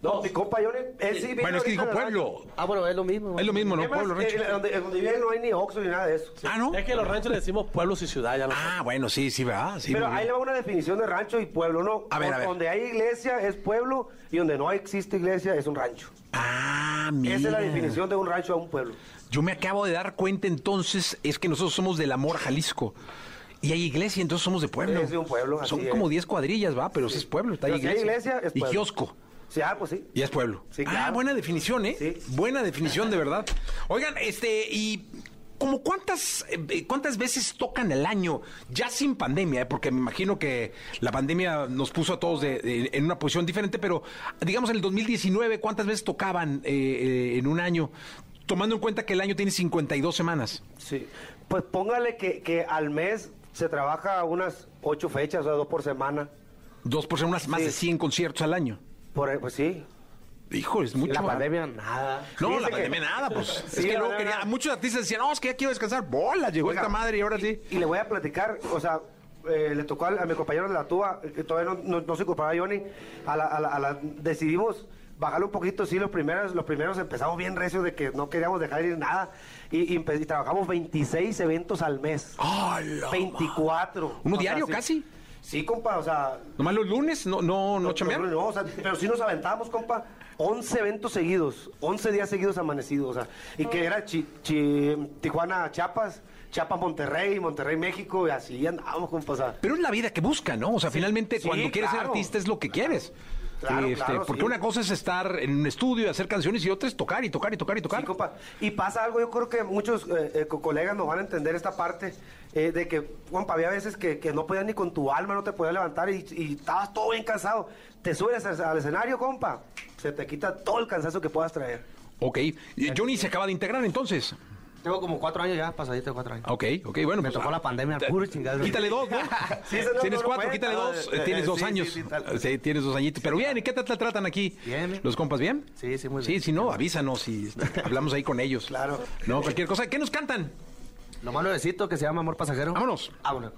No, mi compa Johnny, él sí vino Bueno, es que ahorita dijo del pueblo. rancho. Ah, bueno, es lo mismo. Es lo mismo, ¿no? Es más, Pueblo, rancho. eh, donde, donde vive no hay ni Oxxo ni nada de eso. Ah, ¿no? Es que los ranchos le decimos pueblos y ciudad. Ya no Ah, bueno, sí, sí, ¿verdad? Sí, Pero muy ahí bien. le va una definición de rancho y pueblo, ¿no? A ver, a ver. Donde hay iglesia es pueblo y donde no existe iglesia es un rancho. Ah, mira. Esa es la definición de un rancho a un pueblo. Yo me acabo de dar cuenta entonces, es que nosotros somos del Amor, Jalisco. Y hay iglesia, entonces somos de pueblo. Es de un pueblo, así Son es. como diez cuadrillas, va, pero sí es pueblo, está Pero ahí si hay iglesia. iglesia, es Y pueblo. kiosco. Sí, ah, pues sí. Y es pueblo. Sí, Ah, claro. buena definición, ¿eh? Sí. Buena definición, de verdad. Oigan, este, y como cuántas, eh, cuántas veces tocan al año, ya sin pandemia, ¿eh? Porque me imagino que la pandemia nos puso a todos de- de- en una posición diferente, pero digamos en el dos mil diecinueve, ¿cuántas veces tocaban eh, eh, en un año? Tomando en cuenta que el año tiene cincuenta y dos semanas. Sí. Pues póngale que, que al mes se trabaja unas ocho fechas, o sea, dos por semana. Dos por semana, más Sí. de cien conciertos al año. Por ahí, pues sí. Hijo, es mucho. La ¿eh? pandemia, nada. No, Fíjese la que- pandemia nada, pues. Sí, es que la luego pandemia- quería, muchos artistas decían, no, es que ya quiero descansar. Bola, llegó Oiga, esta madre y ahora sí. Y le voy a platicar, o sea, eh, le tocó al- a, mi compañero de la tuba, eh, que todavía no, no, no se incorporaba Johnny, a la, a la- a la- decidimos bajarle un poquito, sí, los primeros, los primeros empezamos bien recios de que no queríamos dejar ir nada, y, y, empe- y trabajamos veintiséis eventos al mes. ¡Hala! veinticuatro. ¿Uno O sea, diario sí. casi? Sí, compa, o sea... ¿Nomás los lunes? ¿No, no, no chambean? No, o sea, pero sí nos aventábamos, compa, once eventos seguidos, once días seguidos amanecidos, o sea, y que era Chi- Chi- Tijuana, Chiapas, Chiapas, Monterrey, Monterrey, México, y así andábamos, compa, o sea. Pero es la vida que busca, ¿no? O sea, finalmente Sí, cuando quieres ser claro. artista es lo que quieres. Claro, Este, claro, porque sí. una cosa es estar en un estudio y hacer canciones y otra es tocar y tocar y tocar y tocar. Sí, compa. Y pasa algo, yo creo que muchos eh, eh, co- colegas nos van a entender esta parte, eh, de que, compa, había veces que, que no podías ni con tu alma, no te podías levantar y, y estabas todo bien cansado. Te subes al, al escenario, compa, se te quita todo el cansancio que puedas traer. Ok. Y Johnny se acaba de integrar entonces. Tengo como cuatro años ya, pasadito de cuatro años. Ok, ok, bueno. Me pues, tocó ah, la pandemia, te- puro chingado. Quítale dos, ¿no? Sí, eso no- Tienes no lo cuatro, cuenta, quítale ¿no? dos. Eh, eh, tienes eh, dos sí, años. sí, sí, tal. Sí, tienes dos añitos. Pero bien, ¿y qué tal te tratan aquí? Bien, bien. ¿Los compas bien? Sí, sí, muy Sí, bien. si no, avísanos y hablamos ahí con ellos. Claro. No, cualquier cosa. ¿Qué nos cantan? Lo más nuevecito que se llama Amor Pasajero. Vámonos. Vámonos.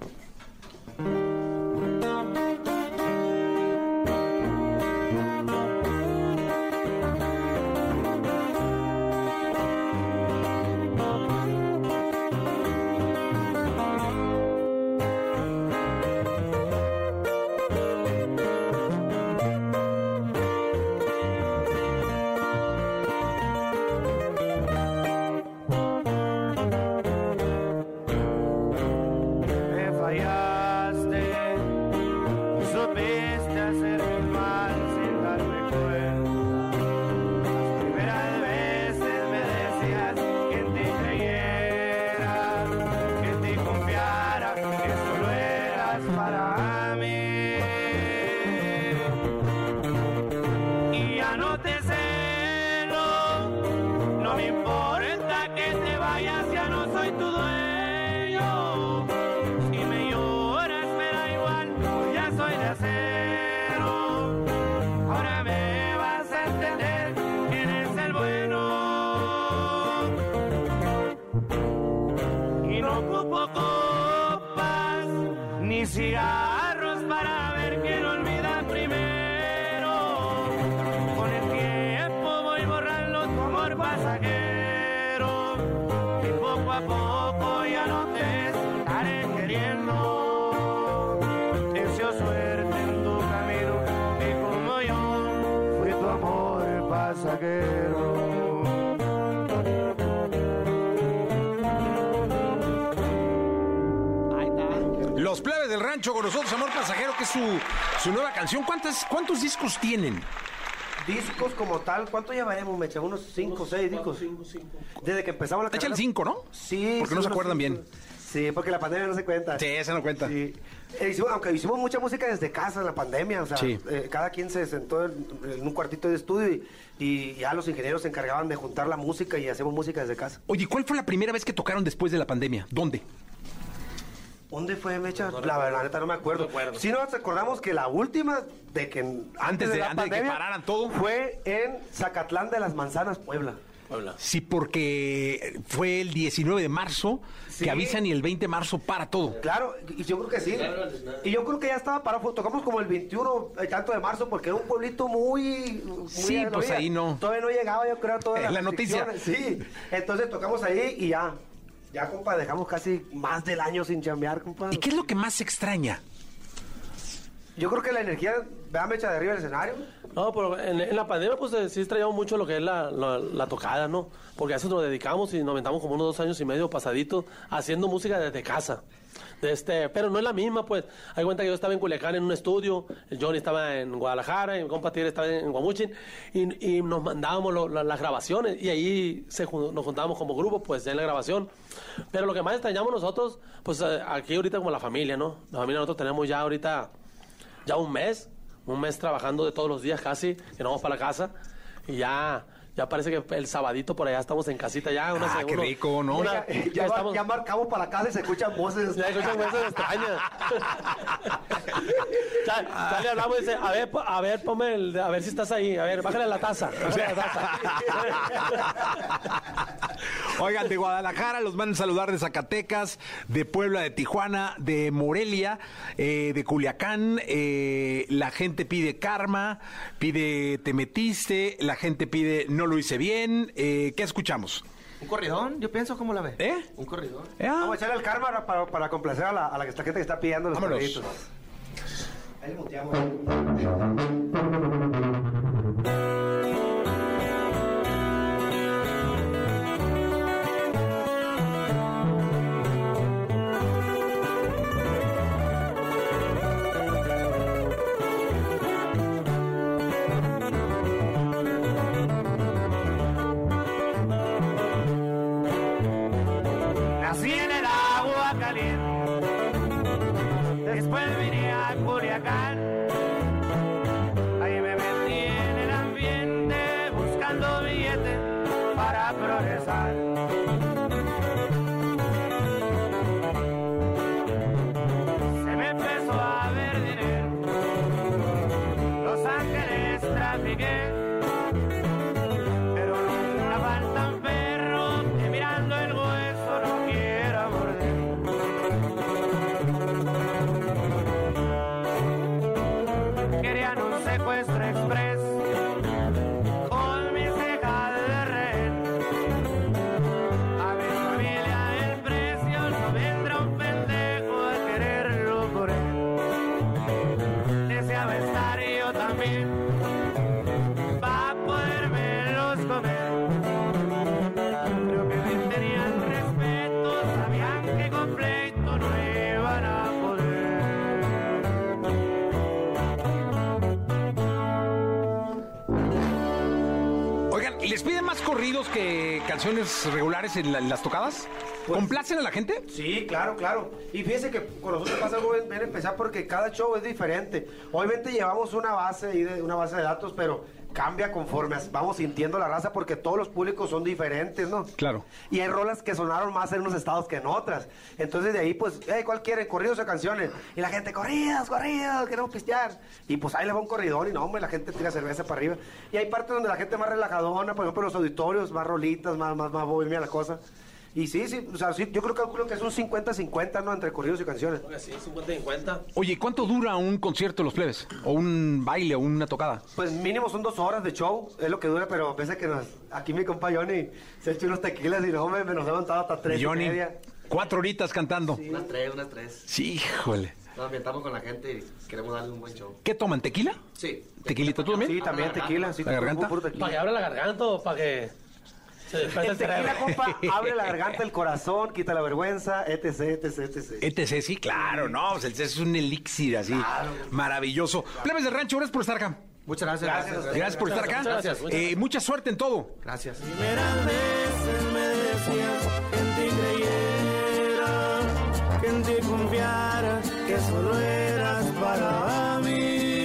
Me fallaste, supiste hacerme mal sin darme cuenta. Las primeras veces me decías que en ti creyera, que en ti confiara, que solo eras para mí. Y ya no te celo, no me importa que te vayas, ya no soy tu dueño. Si me lloras me da igual, pues ya soy de acero. Ahora me vas a entender quién es el bueno. Y no ocupo copas ni cigarros para ver quién olvida primero. Con el tiempo voy borrando tu amor pasajero y poco a poco ya no te estaré queriendo. Deseo suerte en tu camino y como yo fui tu amor pasajero. Los plebes del rancho con nosotros, Amor Pasajero, que es su, su nueva canción. ¿Cuántas, ¿Cuántos discos tienen? Discos como tal, ¿cuánto llevaremos, Mecha? Unos cinco, seis discos. Desde que empezamos la Echa carrera. el cinco, ¿no? Sí. Porque sí, no se unos acuerdan cinco. bien. Sí, porque la pandemia no se cuenta. Sí, esa no cuenta. Sí. Eh, hicimos- aunque hicimos mucha música desde casa en la pandemia, o sea, Sí. eh, cada quien se sentó en, en un cuartito de estudio y, y ya los ingenieros se encargaban de juntar la música y hacemos música desde casa. Oye, ¿cuál fue la primera vez que tocaron después de la pandemia? ¿Dónde? ¿Dónde fue, Mecha? la verdad, neta, no me acuerdo. Sí, nos acordamos que la última de que antes, Antes de- la antes de que pandemia pararan todo. fue en Zacatlán de las Manzanas, Puebla. Puebla. Sí, porque fue el diecinueve de marzo Sí. que avisan y el veinte de marzo para todo. Claro, y yo creo que sí. Y yo creo que ya estaba parado. Tocamos como el veintiuno y tanto de marzo porque era un pueblito muy... muy Sí, a la pues orilla. ahí no. Todavía no llegaba, yo creo, a todas Es las la noticia. restricciones. Sí, entonces tocamos ahí y ya. Ya, compa, dejamos casi más del año sin chambear, compa. ¿Y qué es lo que más se extraña? Yo creo que la energía, véame echa de arriba el escenario. No, pero en, en la pandemia pues eh, sí extrañamos mucho lo que es la, la, la tocada, ¿no? Porque a eso nos dedicamos y nos aventamos como unos dos años y medio pasaditos haciendo música desde casa. De este, pero no es la misma, pues. Hay cuenta que yo estaba en Culiacán en un estudio, el Johnny estaba en Guadalajara, y mi compa Tigre estaba en Guamuchín, y, y nos mandábamos lo- la- las grabaciones, y ahí se, jun- nos juntábamos como grupo, pues, ya en la grabación. Pero lo que más extrañamos nosotros, pues, eh, aquí ahorita como la familia, ¿no? La familia nosotros tenemos ya ahorita, ya un mes, un mes trabajando de todos los días casi, que nos vamos para la casa, y ya... Ya parece que el sabadito por allá estamos en casita ya. Una, Ah, qué uno- rico, ¿no? una- Ya, ya, estamos- ya marcamos para la casa y se escuchan voces. ya escuchan voces extrañas. ya, ya le hablamos y dice, a ver, po- a ver, ponme el, a ver si estás ahí. A ver, bájale la taza. Bájale la taza. Oigan, de Guadalajara los van a saludar, de Zacatecas, de Puebla, de Tijuana, de Morelia, eh, de Culiacán. Eh, la gente pide Karma, pide Te Metiste, la gente pide No lo hice bien. Eh, ¿Qué escuchamos? Un corridón, yo pienso, ¿cómo la ve? ¿Eh? Un corridón. Vamos a echarle el karma para, para complacer a la, a la que- la gente que está pidiendo los Vámonos. corriditos. Ahí le muteamos. Nací en el agua caliente, después vine a Culiacán. Ahí me metí en el ambiente, buscando billetes para progresar. Se me empezó a ver dinero, Los Ángeles trafiqué. Pero nunca faltan perros que mirando el hueso no quiera morder. Querían un secuestro express con mis cejas de rehén. A mi familia el precio no vendrá un pendejo a quererlo por él. Deseaba estar yo también pa' podérmelos comer. Creo que me tenían respeto, sabían que con pleito no iban a poder. Oigan, ¿les piden más corridos que canciones regulares en, la- en las tocadas? ¿Complacen a la gente? Sí, claro, claro. Y fíjense que con nosotros pasa algo bien, bien especial porque cada show es diferente. Obviamente llevamos una base ahí de, una base de datos, pero cambia conforme as- vamos sintiendo la raza porque todos los públicos son diferentes, ¿no? Claro. Y hay rolas que sonaron más en unos estados que en otras. Entonces de ahí, pues, hey, ¿cuál quieren? ¿Corridos o canciones? Y la gente, corridos, corridos, queremos pistear. Y pues ahí le va un corridón y no, hombre, la gente tira cerveza para arriba. Y hay partes donde la gente más relajadona, por ejemplo, los auditorios, más rolitas, más, más, más bohemia la cosa. Y sí, sí, o sea, sí, yo creo, calculo que es un cincuenta cincuenta, ¿no? Entre corridos y canciones. Sí, cincuenta cincuenta. Oye, ¿cuánto dura un concierto de los plebes? ¿O un baile o una tocada? Pues mínimo son dos horas de show, es lo que dura, pero pese que nos, aquí mi compa Johnny se echó unos tequilas y no, me, me nos ha levantado hasta tres Y Johnny, y media. cuatro horitas cantando. Unas tres, unas tres. Sí, híjole. Nos ambientamos con la gente y queremos darle un buen show. ¿Qué toman? ¿Tequila? Sí. ¿Tequilita tú también? Sí, también tequila, sí. ¿La garganta? puro tequila. ¿Para que abra la garganta o para que se despierte El el cerebro? tequila, compa, abre la garganta, el corazón, quita la vergüenza, etc, etc, etc. Etc, sí, claro, no, pues el es un elixir así, maravilloso. Plebes de rancho, gracias por estar acá. Muchas gracias. Gracias. Gracias por estar acá. Muchas gracias, muchas Eh, mucha suerte en todo. Gracias. Primeras veces me decías que en ti creyera, que en ti confiara, que solo eras para mí.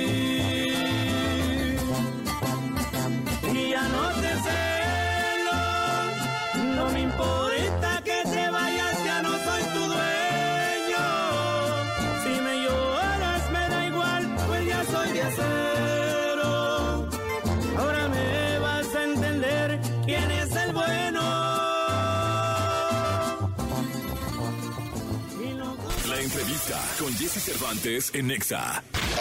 Y ya no te celo, no me importa que te vayas, ya no soy tu dueño. Si me lloras me da igual, pues ya soy de acero. Ahora me vas a entender quién es el bueno. Exa, con Jesse Cervantes en Exa.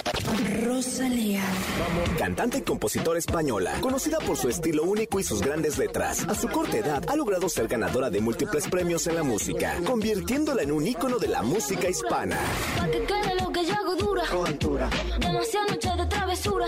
Rosalía. Cantante y compositora española, conocida por su estilo único y sus grandes letras. A su corta edad ha logrado ser ganadora de múltiples premios en la música, convirtiéndola en un ícono de la música hispana. Pa' que quede lo que yo hago dura. Demasiadas noches de travesura.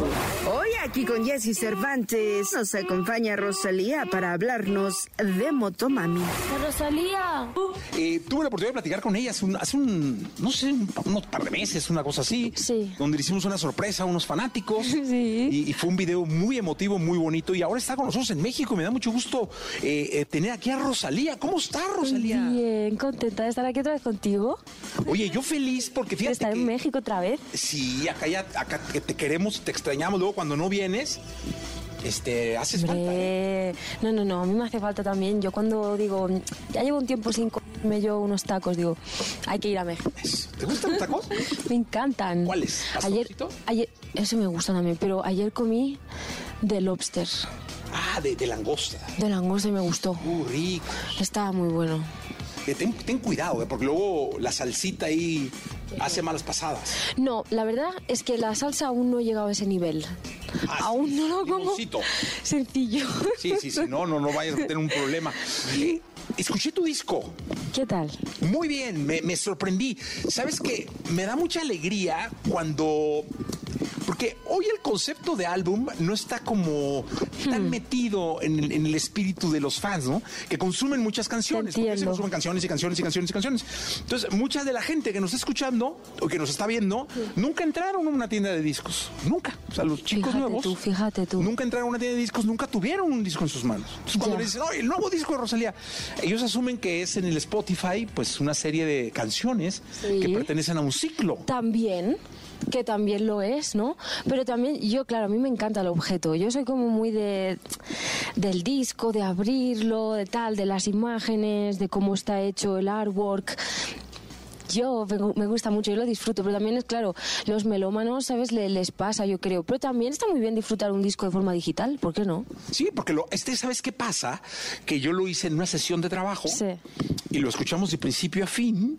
Hoy aquí con Jesse Cervantes nos acompaña Rosalía para hablarnos de Motomami. Rosalía. Eh, tuve la oportunidad de platicar con ella hace un, hace un no sé, un, unos par de meses, una cosa así. Sí. Donde le hicimos una sorpresa a unos fanáticos. Sí. Y, y fue un video muy emotivo, muy bonito. Y ahora está con nosotros en México. Me da mucho gusto eh, eh, tener aquí a Rosalía. ¿Cómo está, Rosalía? Bien, contenta de estar aquí otra vez contigo. Oye, yo feliz porque fíjate ¿Estar que... en México otra vez? Sí, acá ya acá que te queremos, te extrañamos. Luego cuando no vienes, este, haces Hombre, falta. ¿eh? No, no, no, a mí me hace falta también. Yo cuando digo, ya llevo un tiempo sin comerme yo unos tacos, digo, hay que ir a México. ¿Te gustan los tacos? Me encantan. ¿Cuáles? Ayer, ayer, eso me gusta también, pero ayer comí de lobster. Ah, de, de langosta. De langosta y me gustó. Muy rico. Estaba muy bueno. Eh, ten, ten cuidado, eh, porque luego la salsita ahí hace malas pasadas. No, la verdad es que la salsa aún no he llegado a ese nivel. Ah, aún sí, no lo como limoncito. sencillo. Sí, sí, sí, no, no, no vayas a tener un problema. Eh, escuché tu disco. ¿Qué tal? Muy bien, me, me sorprendí. ¿Sabes qué? Me da mucha alegría cuando... Porque hoy el concepto de álbum no está como tan metido en el, en el espíritu de los fans, ¿no? Que consumen muchas canciones. Porque se consumen canciones y canciones y canciones y canciones. Entonces, mucha de la gente que nos está escuchando o que nos está viendo, nunca entraron a una tienda de discos. Nunca. O sea, los chicos Fíjate nuevos... tú, fíjate tú. Nunca entraron a una tienda de discos, nunca tuvieron un disco en sus manos. Entonces, cuando Ya. le dicen, oh, el nuevo disco de Rosalía, ellos asumen que es en el Spotify, pues, una serie de canciones Sí. que pertenecen a un ciclo. También, que también lo es, ¿no? Pero también, yo, claro, a mí me encanta el objeto. Yo soy como muy de del disco, de abrirlo, de tal, de las imágenes, de cómo está hecho el artwork. Yo me, me gusta mucho, yo lo disfruto, pero también es claro, los melómanos, ¿sabes? Le- les pasa, yo creo. Pero también está muy bien disfrutar un disco de forma digital, ¿por qué no? Sí, porque lo, este, ¿sabes qué pasa? Que yo lo hice en una sesión de trabajo y lo escuchamos de principio a fin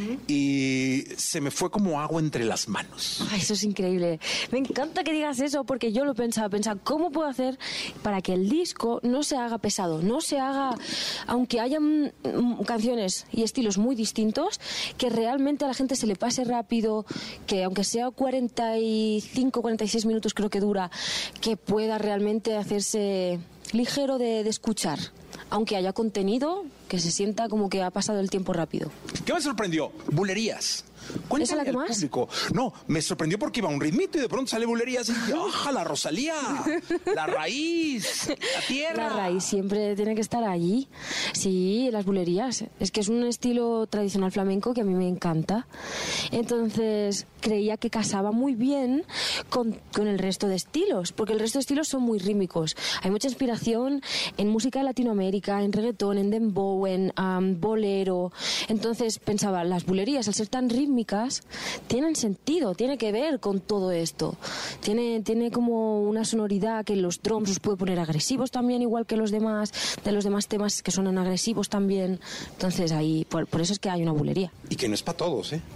y se me fue como agua entre las manos. Ay, eso es increíble. Me encanta que digas eso porque yo lo pensaba, pensaba, ¿cómo puedo hacer para que el disco no se haga pesado, no se haga, aunque hayan mm, canciones y estilos muy distintos, que realmente a la gente se le pase rápido, que aunque sea cuarenta y cinco, cuarenta y seis minutos creo que dura, que pueda realmente hacerse ligero de, de escuchar, aunque haya contenido, que se sienta como que ha pasado el tiempo rápido. ¿Qué me sorprendió? Bulerías. Cuéntale ¿Esa es la que al más? público. No, me sorprendió porque iba a un ritmito y de pronto sale bulerías y dije, ¡ah, la Rosalía! La raíz, la tierra. La raíz siempre tiene que estar allí. Sí, las bulerías. Es que es un estilo tradicional flamenco que a mí me encanta. Entonces creía que casaba muy bien con, con el resto de estilos, porque el resto de estilos son muy rítmicos. Hay mucha inspiración en música de Latinoamérica, en reggaetón, en dembow, en um, bolero. Entonces pensaba, las bulerías, al ser tan rítmicas, tienen sentido, tiene que ver con todo esto. Tiene, tiene como una sonoridad que los drums los puede poner agresivos también, igual que los demás, de los demás temas que suenan agresivos también. Entonces ahí, por, por eso es que hay una bulería. Y que no es para todos, ¿eh?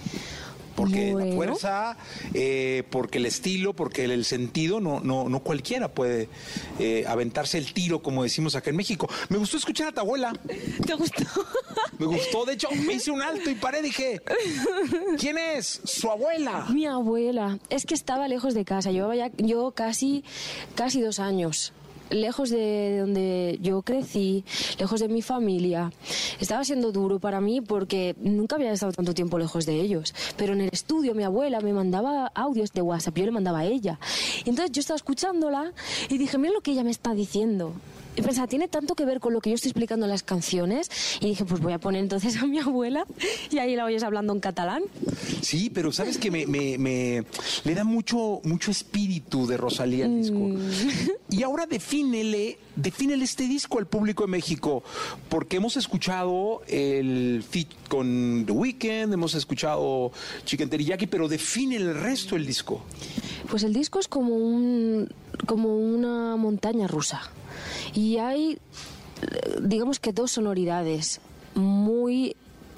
Porque Bueno. la fuerza, eh, porque el estilo, porque el, el sentido, no, no, no cualquiera puede eh, aventarse el tiro, como decimos acá en México. Me gustó escuchar a tu abuela. ¿Te gustó? Me gustó, de hecho, me hice un alto y paré, dije, ¿quién es? Su abuela. Mi abuela. Es que estaba lejos de casa. Llevaba ya yo casi, casi dos años. Lejos de donde yo crecí, lejos de mi familia. Estaba siendo duro para mí porque nunca había estado tanto tiempo lejos de ellos. Pero en el estudio mi abuela me mandaba audios de WhatsApp, yo le mandaba a ella. Y entonces yo estaba escuchándola y dije, mira lo que ella me está diciendo. Y pensaba, tiene tanto que ver con lo que yo estoy explicando en las canciones. Y dije, pues voy a poner entonces a mi abuela y ahí la oyes hablando en catalán. Sí, pero sabes que me, me, me- le da mucho, mucho espíritu de Rosalía al disco. Y ahora defínele, defínele este disco al público de México, porque hemos escuchado el feat con The Weeknd, hemos escuchado Chicken Teriyaki, pero define el resto del disco. Pues el disco es como un como una montaña rusa. Y hay, digamos que dos sonoridades muy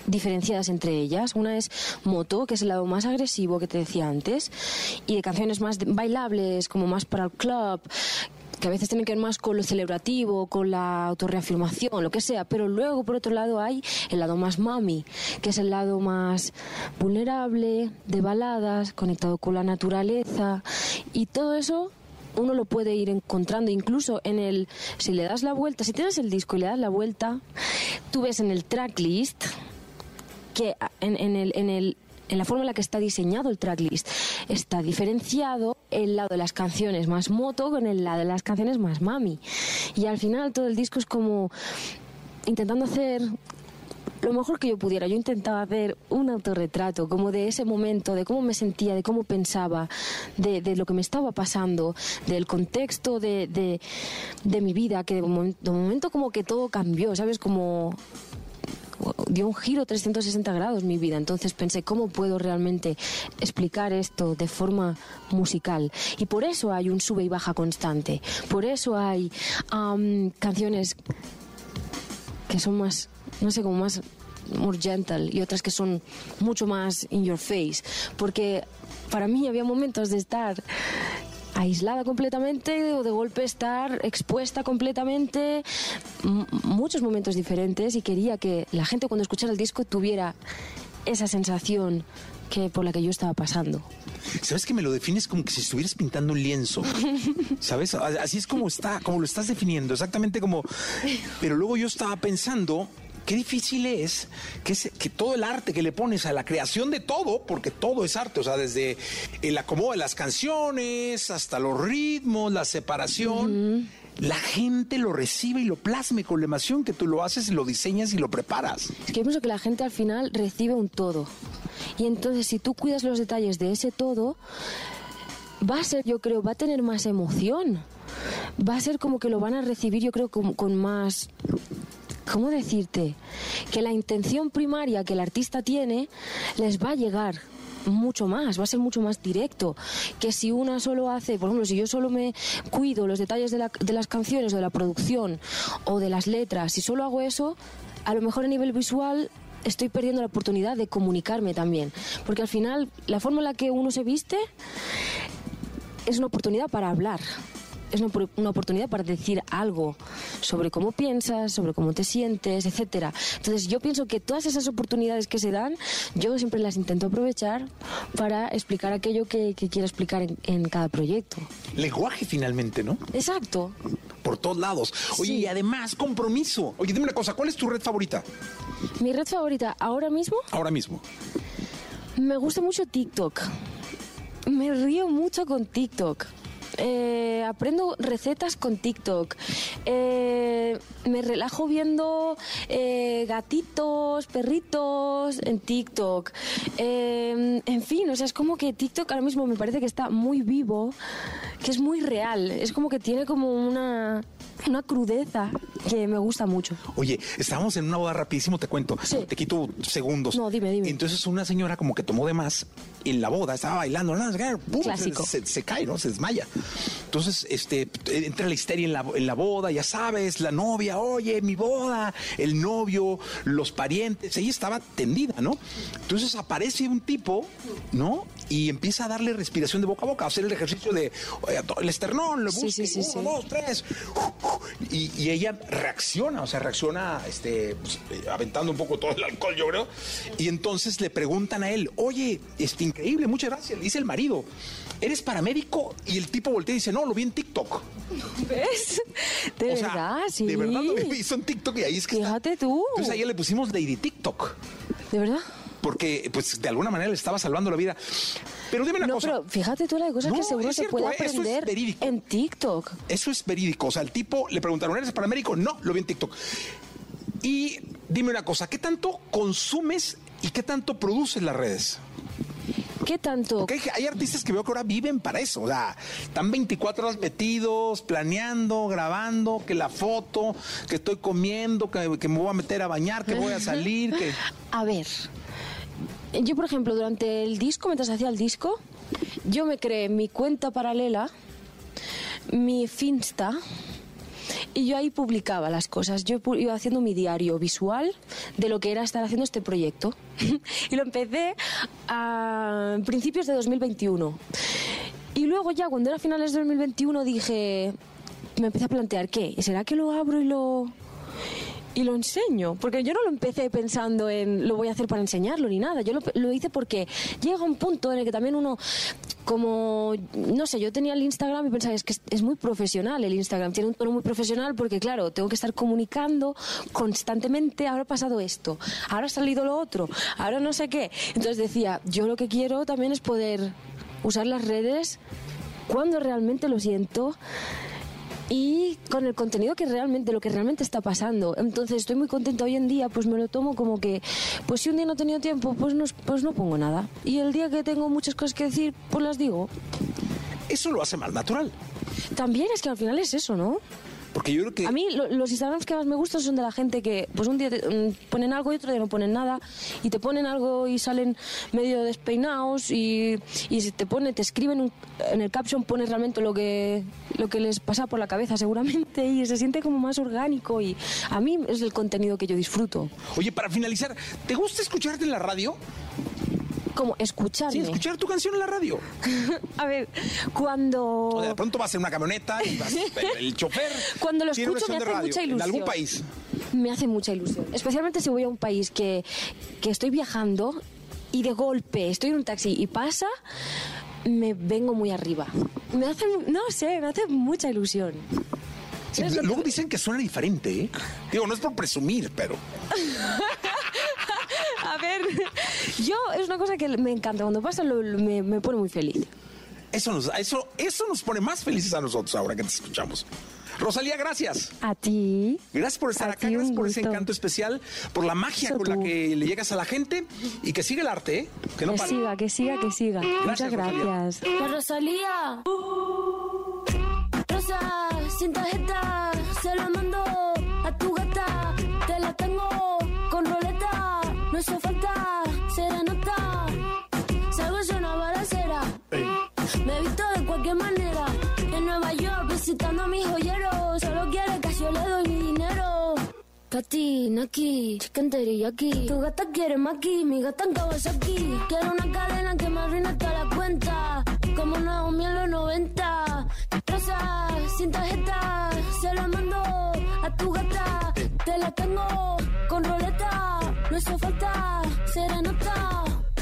diferenciadas entre ellas. Una es Moto, que es el lado más agresivo que te decía antes, y de canciones más bailables, como más para el club, que a veces tienen que ver más con lo celebrativo, con la autorreafirmación, lo que sea. Pero luego, por otro lado, hay el lado más mami, que es el lado más vulnerable, de baladas, conectado con la naturaleza. Y todo eso uno lo puede ir encontrando incluso en el... Si le das la vuelta, si tienes el disco y le das la vuelta, tú ves en el tracklist que en, en el... En el en la forma en la que está diseñado el tracklist está diferenciado el lado de las canciones más moto con el lado de las canciones más mami, y al final todo el disco es como intentando hacer lo mejor que yo pudiera. Yo intentaba hacer un autorretrato como de ese momento, de cómo me sentía, de cómo pensaba, de, de lo que me estaba pasando, del contexto de, de, de mi vida, que de momento, de momento como que todo cambió, ¿sabes? Como dio un giro trescientos sesenta grados mi vida. Entonces pensé, ¿cómo puedo realmente explicar esto de forma musical? Y por eso hay un sube y baja constante. Por eso hay um, canciones que son más, no sé, como más more gentle, y otras que son mucho más in your face. Porque para mí había momentos de estar aislada completamente o de golpe estar expuesta completamente, m- muchos momentos diferentes, y quería que la gente cuando escuchara el disco tuviera esa sensación que por la que yo estaba pasando. ¿Sabes que me lo defines como que si estuvieras pintando un lienzo? ¿Sabes? Así es como está, como lo estás definiendo, exactamente como... Pero luego yo estaba pensando... Qué difícil es que, es que todo el arte que le pones a la creación de todo, porque todo es arte, o sea, desde el acomodo de las canciones hasta los ritmos, la separación, uh-huh. La gente lo recibe y lo plasme con la emoción que tú lo haces, lo diseñas y lo preparas. Es que yo pienso que la gente al final recibe un todo. Y entonces si tú cuidas los detalles de ese todo, va a ser, yo creo, va a tener más emoción. Va a ser como que lo van a recibir, yo creo, con, con más... ¿Cómo decirte? Que la intención primaria que el artista tiene les va a llegar mucho más, va a ser mucho más directo que si una solo hace, por ejemplo, si yo solo me cuido los detalles de, la, de las canciones o de la producción o de las letras, si solo hago eso, a lo mejor a nivel visual estoy perdiendo la oportunidad de comunicarme también, porque al final la forma en la que uno se viste es una oportunidad para hablar. Es una, una oportunidad para decir algo sobre cómo piensas, sobre cómo te sientes, etcétera. Entonces yo pienso que todas esas oportunidades que se dan, yo siempre las intento aprovechar para explicar aquello que, que quiero explicar en, en cada proyecto. Lenguaje finalmente, ¿no? Exacto. Por todos lados. Oye, sí. Y además, compromiso. Oye, dime una cosa, ¿cuál es tu red favorita? Mi red favorita, ¿ahora mismo? Ahora mismo. Me gusta mucho TikTok. Me río mucho con TikTok. Eh, aprendo recetas con TikTok, eh, me relajo viendo eh, gatitos, perritos en TikTok, eh, en fin, o sea, es como que TikTok ahora mismo me parece que está muy vivo, que es muy real, es como que tiene como una... una crudeza que me gusta mucho. Oye, estábamos en una boda, rapidísimo te cuento, sí. Te quito segundos. No, dime, dime. Entonces una señora como que tomó de más en la boda, estaba bailando, ¿no? ¡Pum! Clásico. Se, se, se cae, ¿no? Se desmaya. Entonces, este, entra la histeria en la, en la boda, ya sabes, la novia, oye, mi boda, el novio, los parientes, ella estaba tendida, ¿no? Entonces aparece un tipo, ¿no? Y empieza a darle respiración de boca a boca, a hacer el ejercicio de oye, el esternón, le busca, sí, sí, sí, uno, sí. dos, tres, y, y ella reacciona, o sea, reacciona este, pues, aventando un poco todo el alcohol, yo creo, y entonces le preguntan a él, oye, este, increíble, muchas gracias, le dice el marido, ¿eres paramédico? Y el tipo voltea y dice, no, lo vi en TikTok. ¿Ves? De o verdad, sea, sí. De verdad lo hizo en TikTok y ahí es que Fíjate está. tú. Entonces a ella le pusimos Lady TikTok. ¿De verdad? Porque, pues, de alguna manera le estaba salvando la vida. Pero dime una no, cosa. No, pero fíjate tú la cosa no, que seguro se puede aprender en TikTok. Eso es verídico. O sea, el tipo le preguntaron, ¿eres paramédico? No, lo vi en TikTok. Y dime una cosa, ¿qué tanto consumes y qué tanto produces las redes? ¿Qué tanto? Porque hay, hay artistas que veo que ahora viven para eso. O sea, están veinticuatro horas metidos, planeando, grabando, que la foto, que estoy comiendo, que, que me voy a meter a bañar, que voy a salir. que... A ver, yo por ejemplo, durante el disco, mientras hacía el disco, yo me creé mi cuenta paralela, mi Finsta Y yo ahí publicaba las cosas. Yo pu- iba haciendo mi diario visual de lo que era estar haciendo este proyecto. Y lo empecé a principios de dos mil veintiuno. Y luego ya, cuando era finales de dos mil veintiuno, dije... Me empecé a plantear, ¿qué? ¿Será que lo abro y lo... y lo enseño? Porque yo no lo empecé pensando en lo voy a hacer para enseñarlo ni nada. Yo lo, lo hice porque llega un punto en el que también uno, como, no sé, yo tenía el Instagram y pensaba, es que es, es muy profesional el Instagram, tiene un tono muy profesional porque, claro, tengo que estar comunicando constantemente, ahora ha pasado esto, ahora ha salido lo otro, ahora no sé qué. Entonces decía, yo lo que quiero también es poder usar las redes cuando realmente lo siento y con el contenido que realmente, lo que realmente está pasando. Entonces estoy muy contenta hoy en día, pues me lo tomo como que, pues si un día no he tenido tiempo, pues no, pues no pongo nada. Y el día que tengo muchas cosas que decir, pues las digo. Eso lo hace más natural. También es que al final es eso, ¿no? Porque yo creo que... A mí lo, los Instagrams que más me gustan son de la gente que pues un día te, um, ponen algo y otro día no ponen nada, y te ponen algo y salen medio despeinados y, y si te pone, te escriben un, en el caption pones realmente lo que, lo que les pasa por la cabeza seguramente y se siente como más orgánico y a mí es el contenido que yo disfruto. Oye, para finalizar, ¿te gusta escucharte en la radio? Como escucharme. Sí, escuchar tu canción en la radio. A ver, cuando... O de pronto vas en una camioneta y vas, el chofer Cuando lo tiene una escucho me estación hace de mucha radio, ilusión. en algún país. Me hace mucha ilusión. Especialmente si voy a un país que, que estoy viajando y de golpe estoy en un taxi y pasa, me vengo muy arriba. Me hace, no sé, me hace mucha ilusión. Sí, luego dicen que suena diferente, ¿eh? Digo, no es por presumir, pero... A ver, yo es una cosa que me encanta. Cuando pasa lo, lo- me, me pone muy feliz. Eso nos, eso, eso nos pone más felices a nosotros ahora que te escuchamos. Rosalía, gracias. A ti. Gracias por estar A acá, ti, gracias un por ese gusto. encanto especial, por la magia Eso con la tú. que le llegas a la gente y que siga el arte, ¿eh? Que no Que pare. siga, que siga, que siga. Gracias, Muchas gracias. La Rosalía. Rosa, sin tarjeta, se la mando a tu gata. Te la tengo con roleta, no hizo falta serenata. Salgo yo una balacera, me he visto de cualquier manera. En Nueva York visitando a mis joyeros, solo quiere que yo le doy mi dinero. Katy, Naki, chicken teriyaki. Tu gata quiere maki, mi gata en Kawasaki. Quiero una cadena que me arruine toda la cuenta, como Naomi en los noventa. Rosa, sin tarjeta, se la mando a tu gata. Te la tengo con roleta, no hizo falta serenata.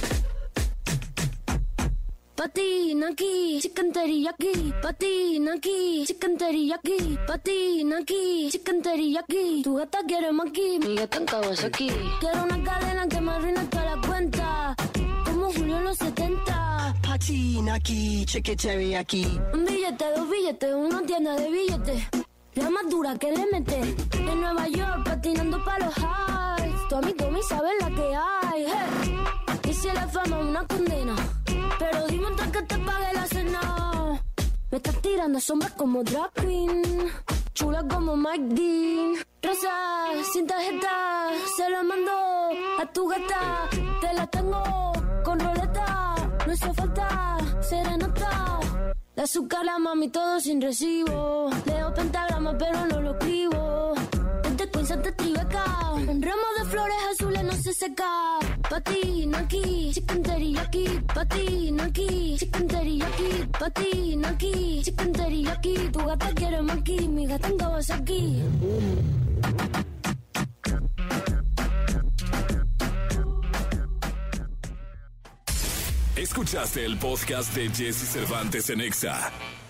Patina aquí, chicken teriyaki. Patina aquí, chicken teriyaki. Patina aquí, chicken teriyaki. Tu gata quiere maki, mi gata en Kawasaki. Quiero una cadena que me arruine toda la cuenta, como Julio en los setenta. Patina aquí, chicken teriyaki. Un billete, dos billetes, una tienda de billetes. La más dura que le mete. En Nueva York patinando pa' los highs. Tu amigo me sabe la que hay. Hey. Y si la fama es una condena, pero dime antes que te pague la cena. Me estás tirando sombras como drag queen, chula como Mike Dean. Rosa, sin tarjeta, se la mando a tu gata. Te la tengo con roleta, no hizo falta serenata. De azúcar la mami todo sin recibo. Leo pentagrama pero no lo escribo. Desde Queens hasta Tribeca, un ramo de flores azules no se seca. Patina aquí, chicken teriyaki. Patina aquí, chicken teriyaki. Patina aquí, chicken teriyaki. Tu gata quiere maki, mi gata en Kawasaki. Escuchaste el podcast de Jesse Cervantes en Exa.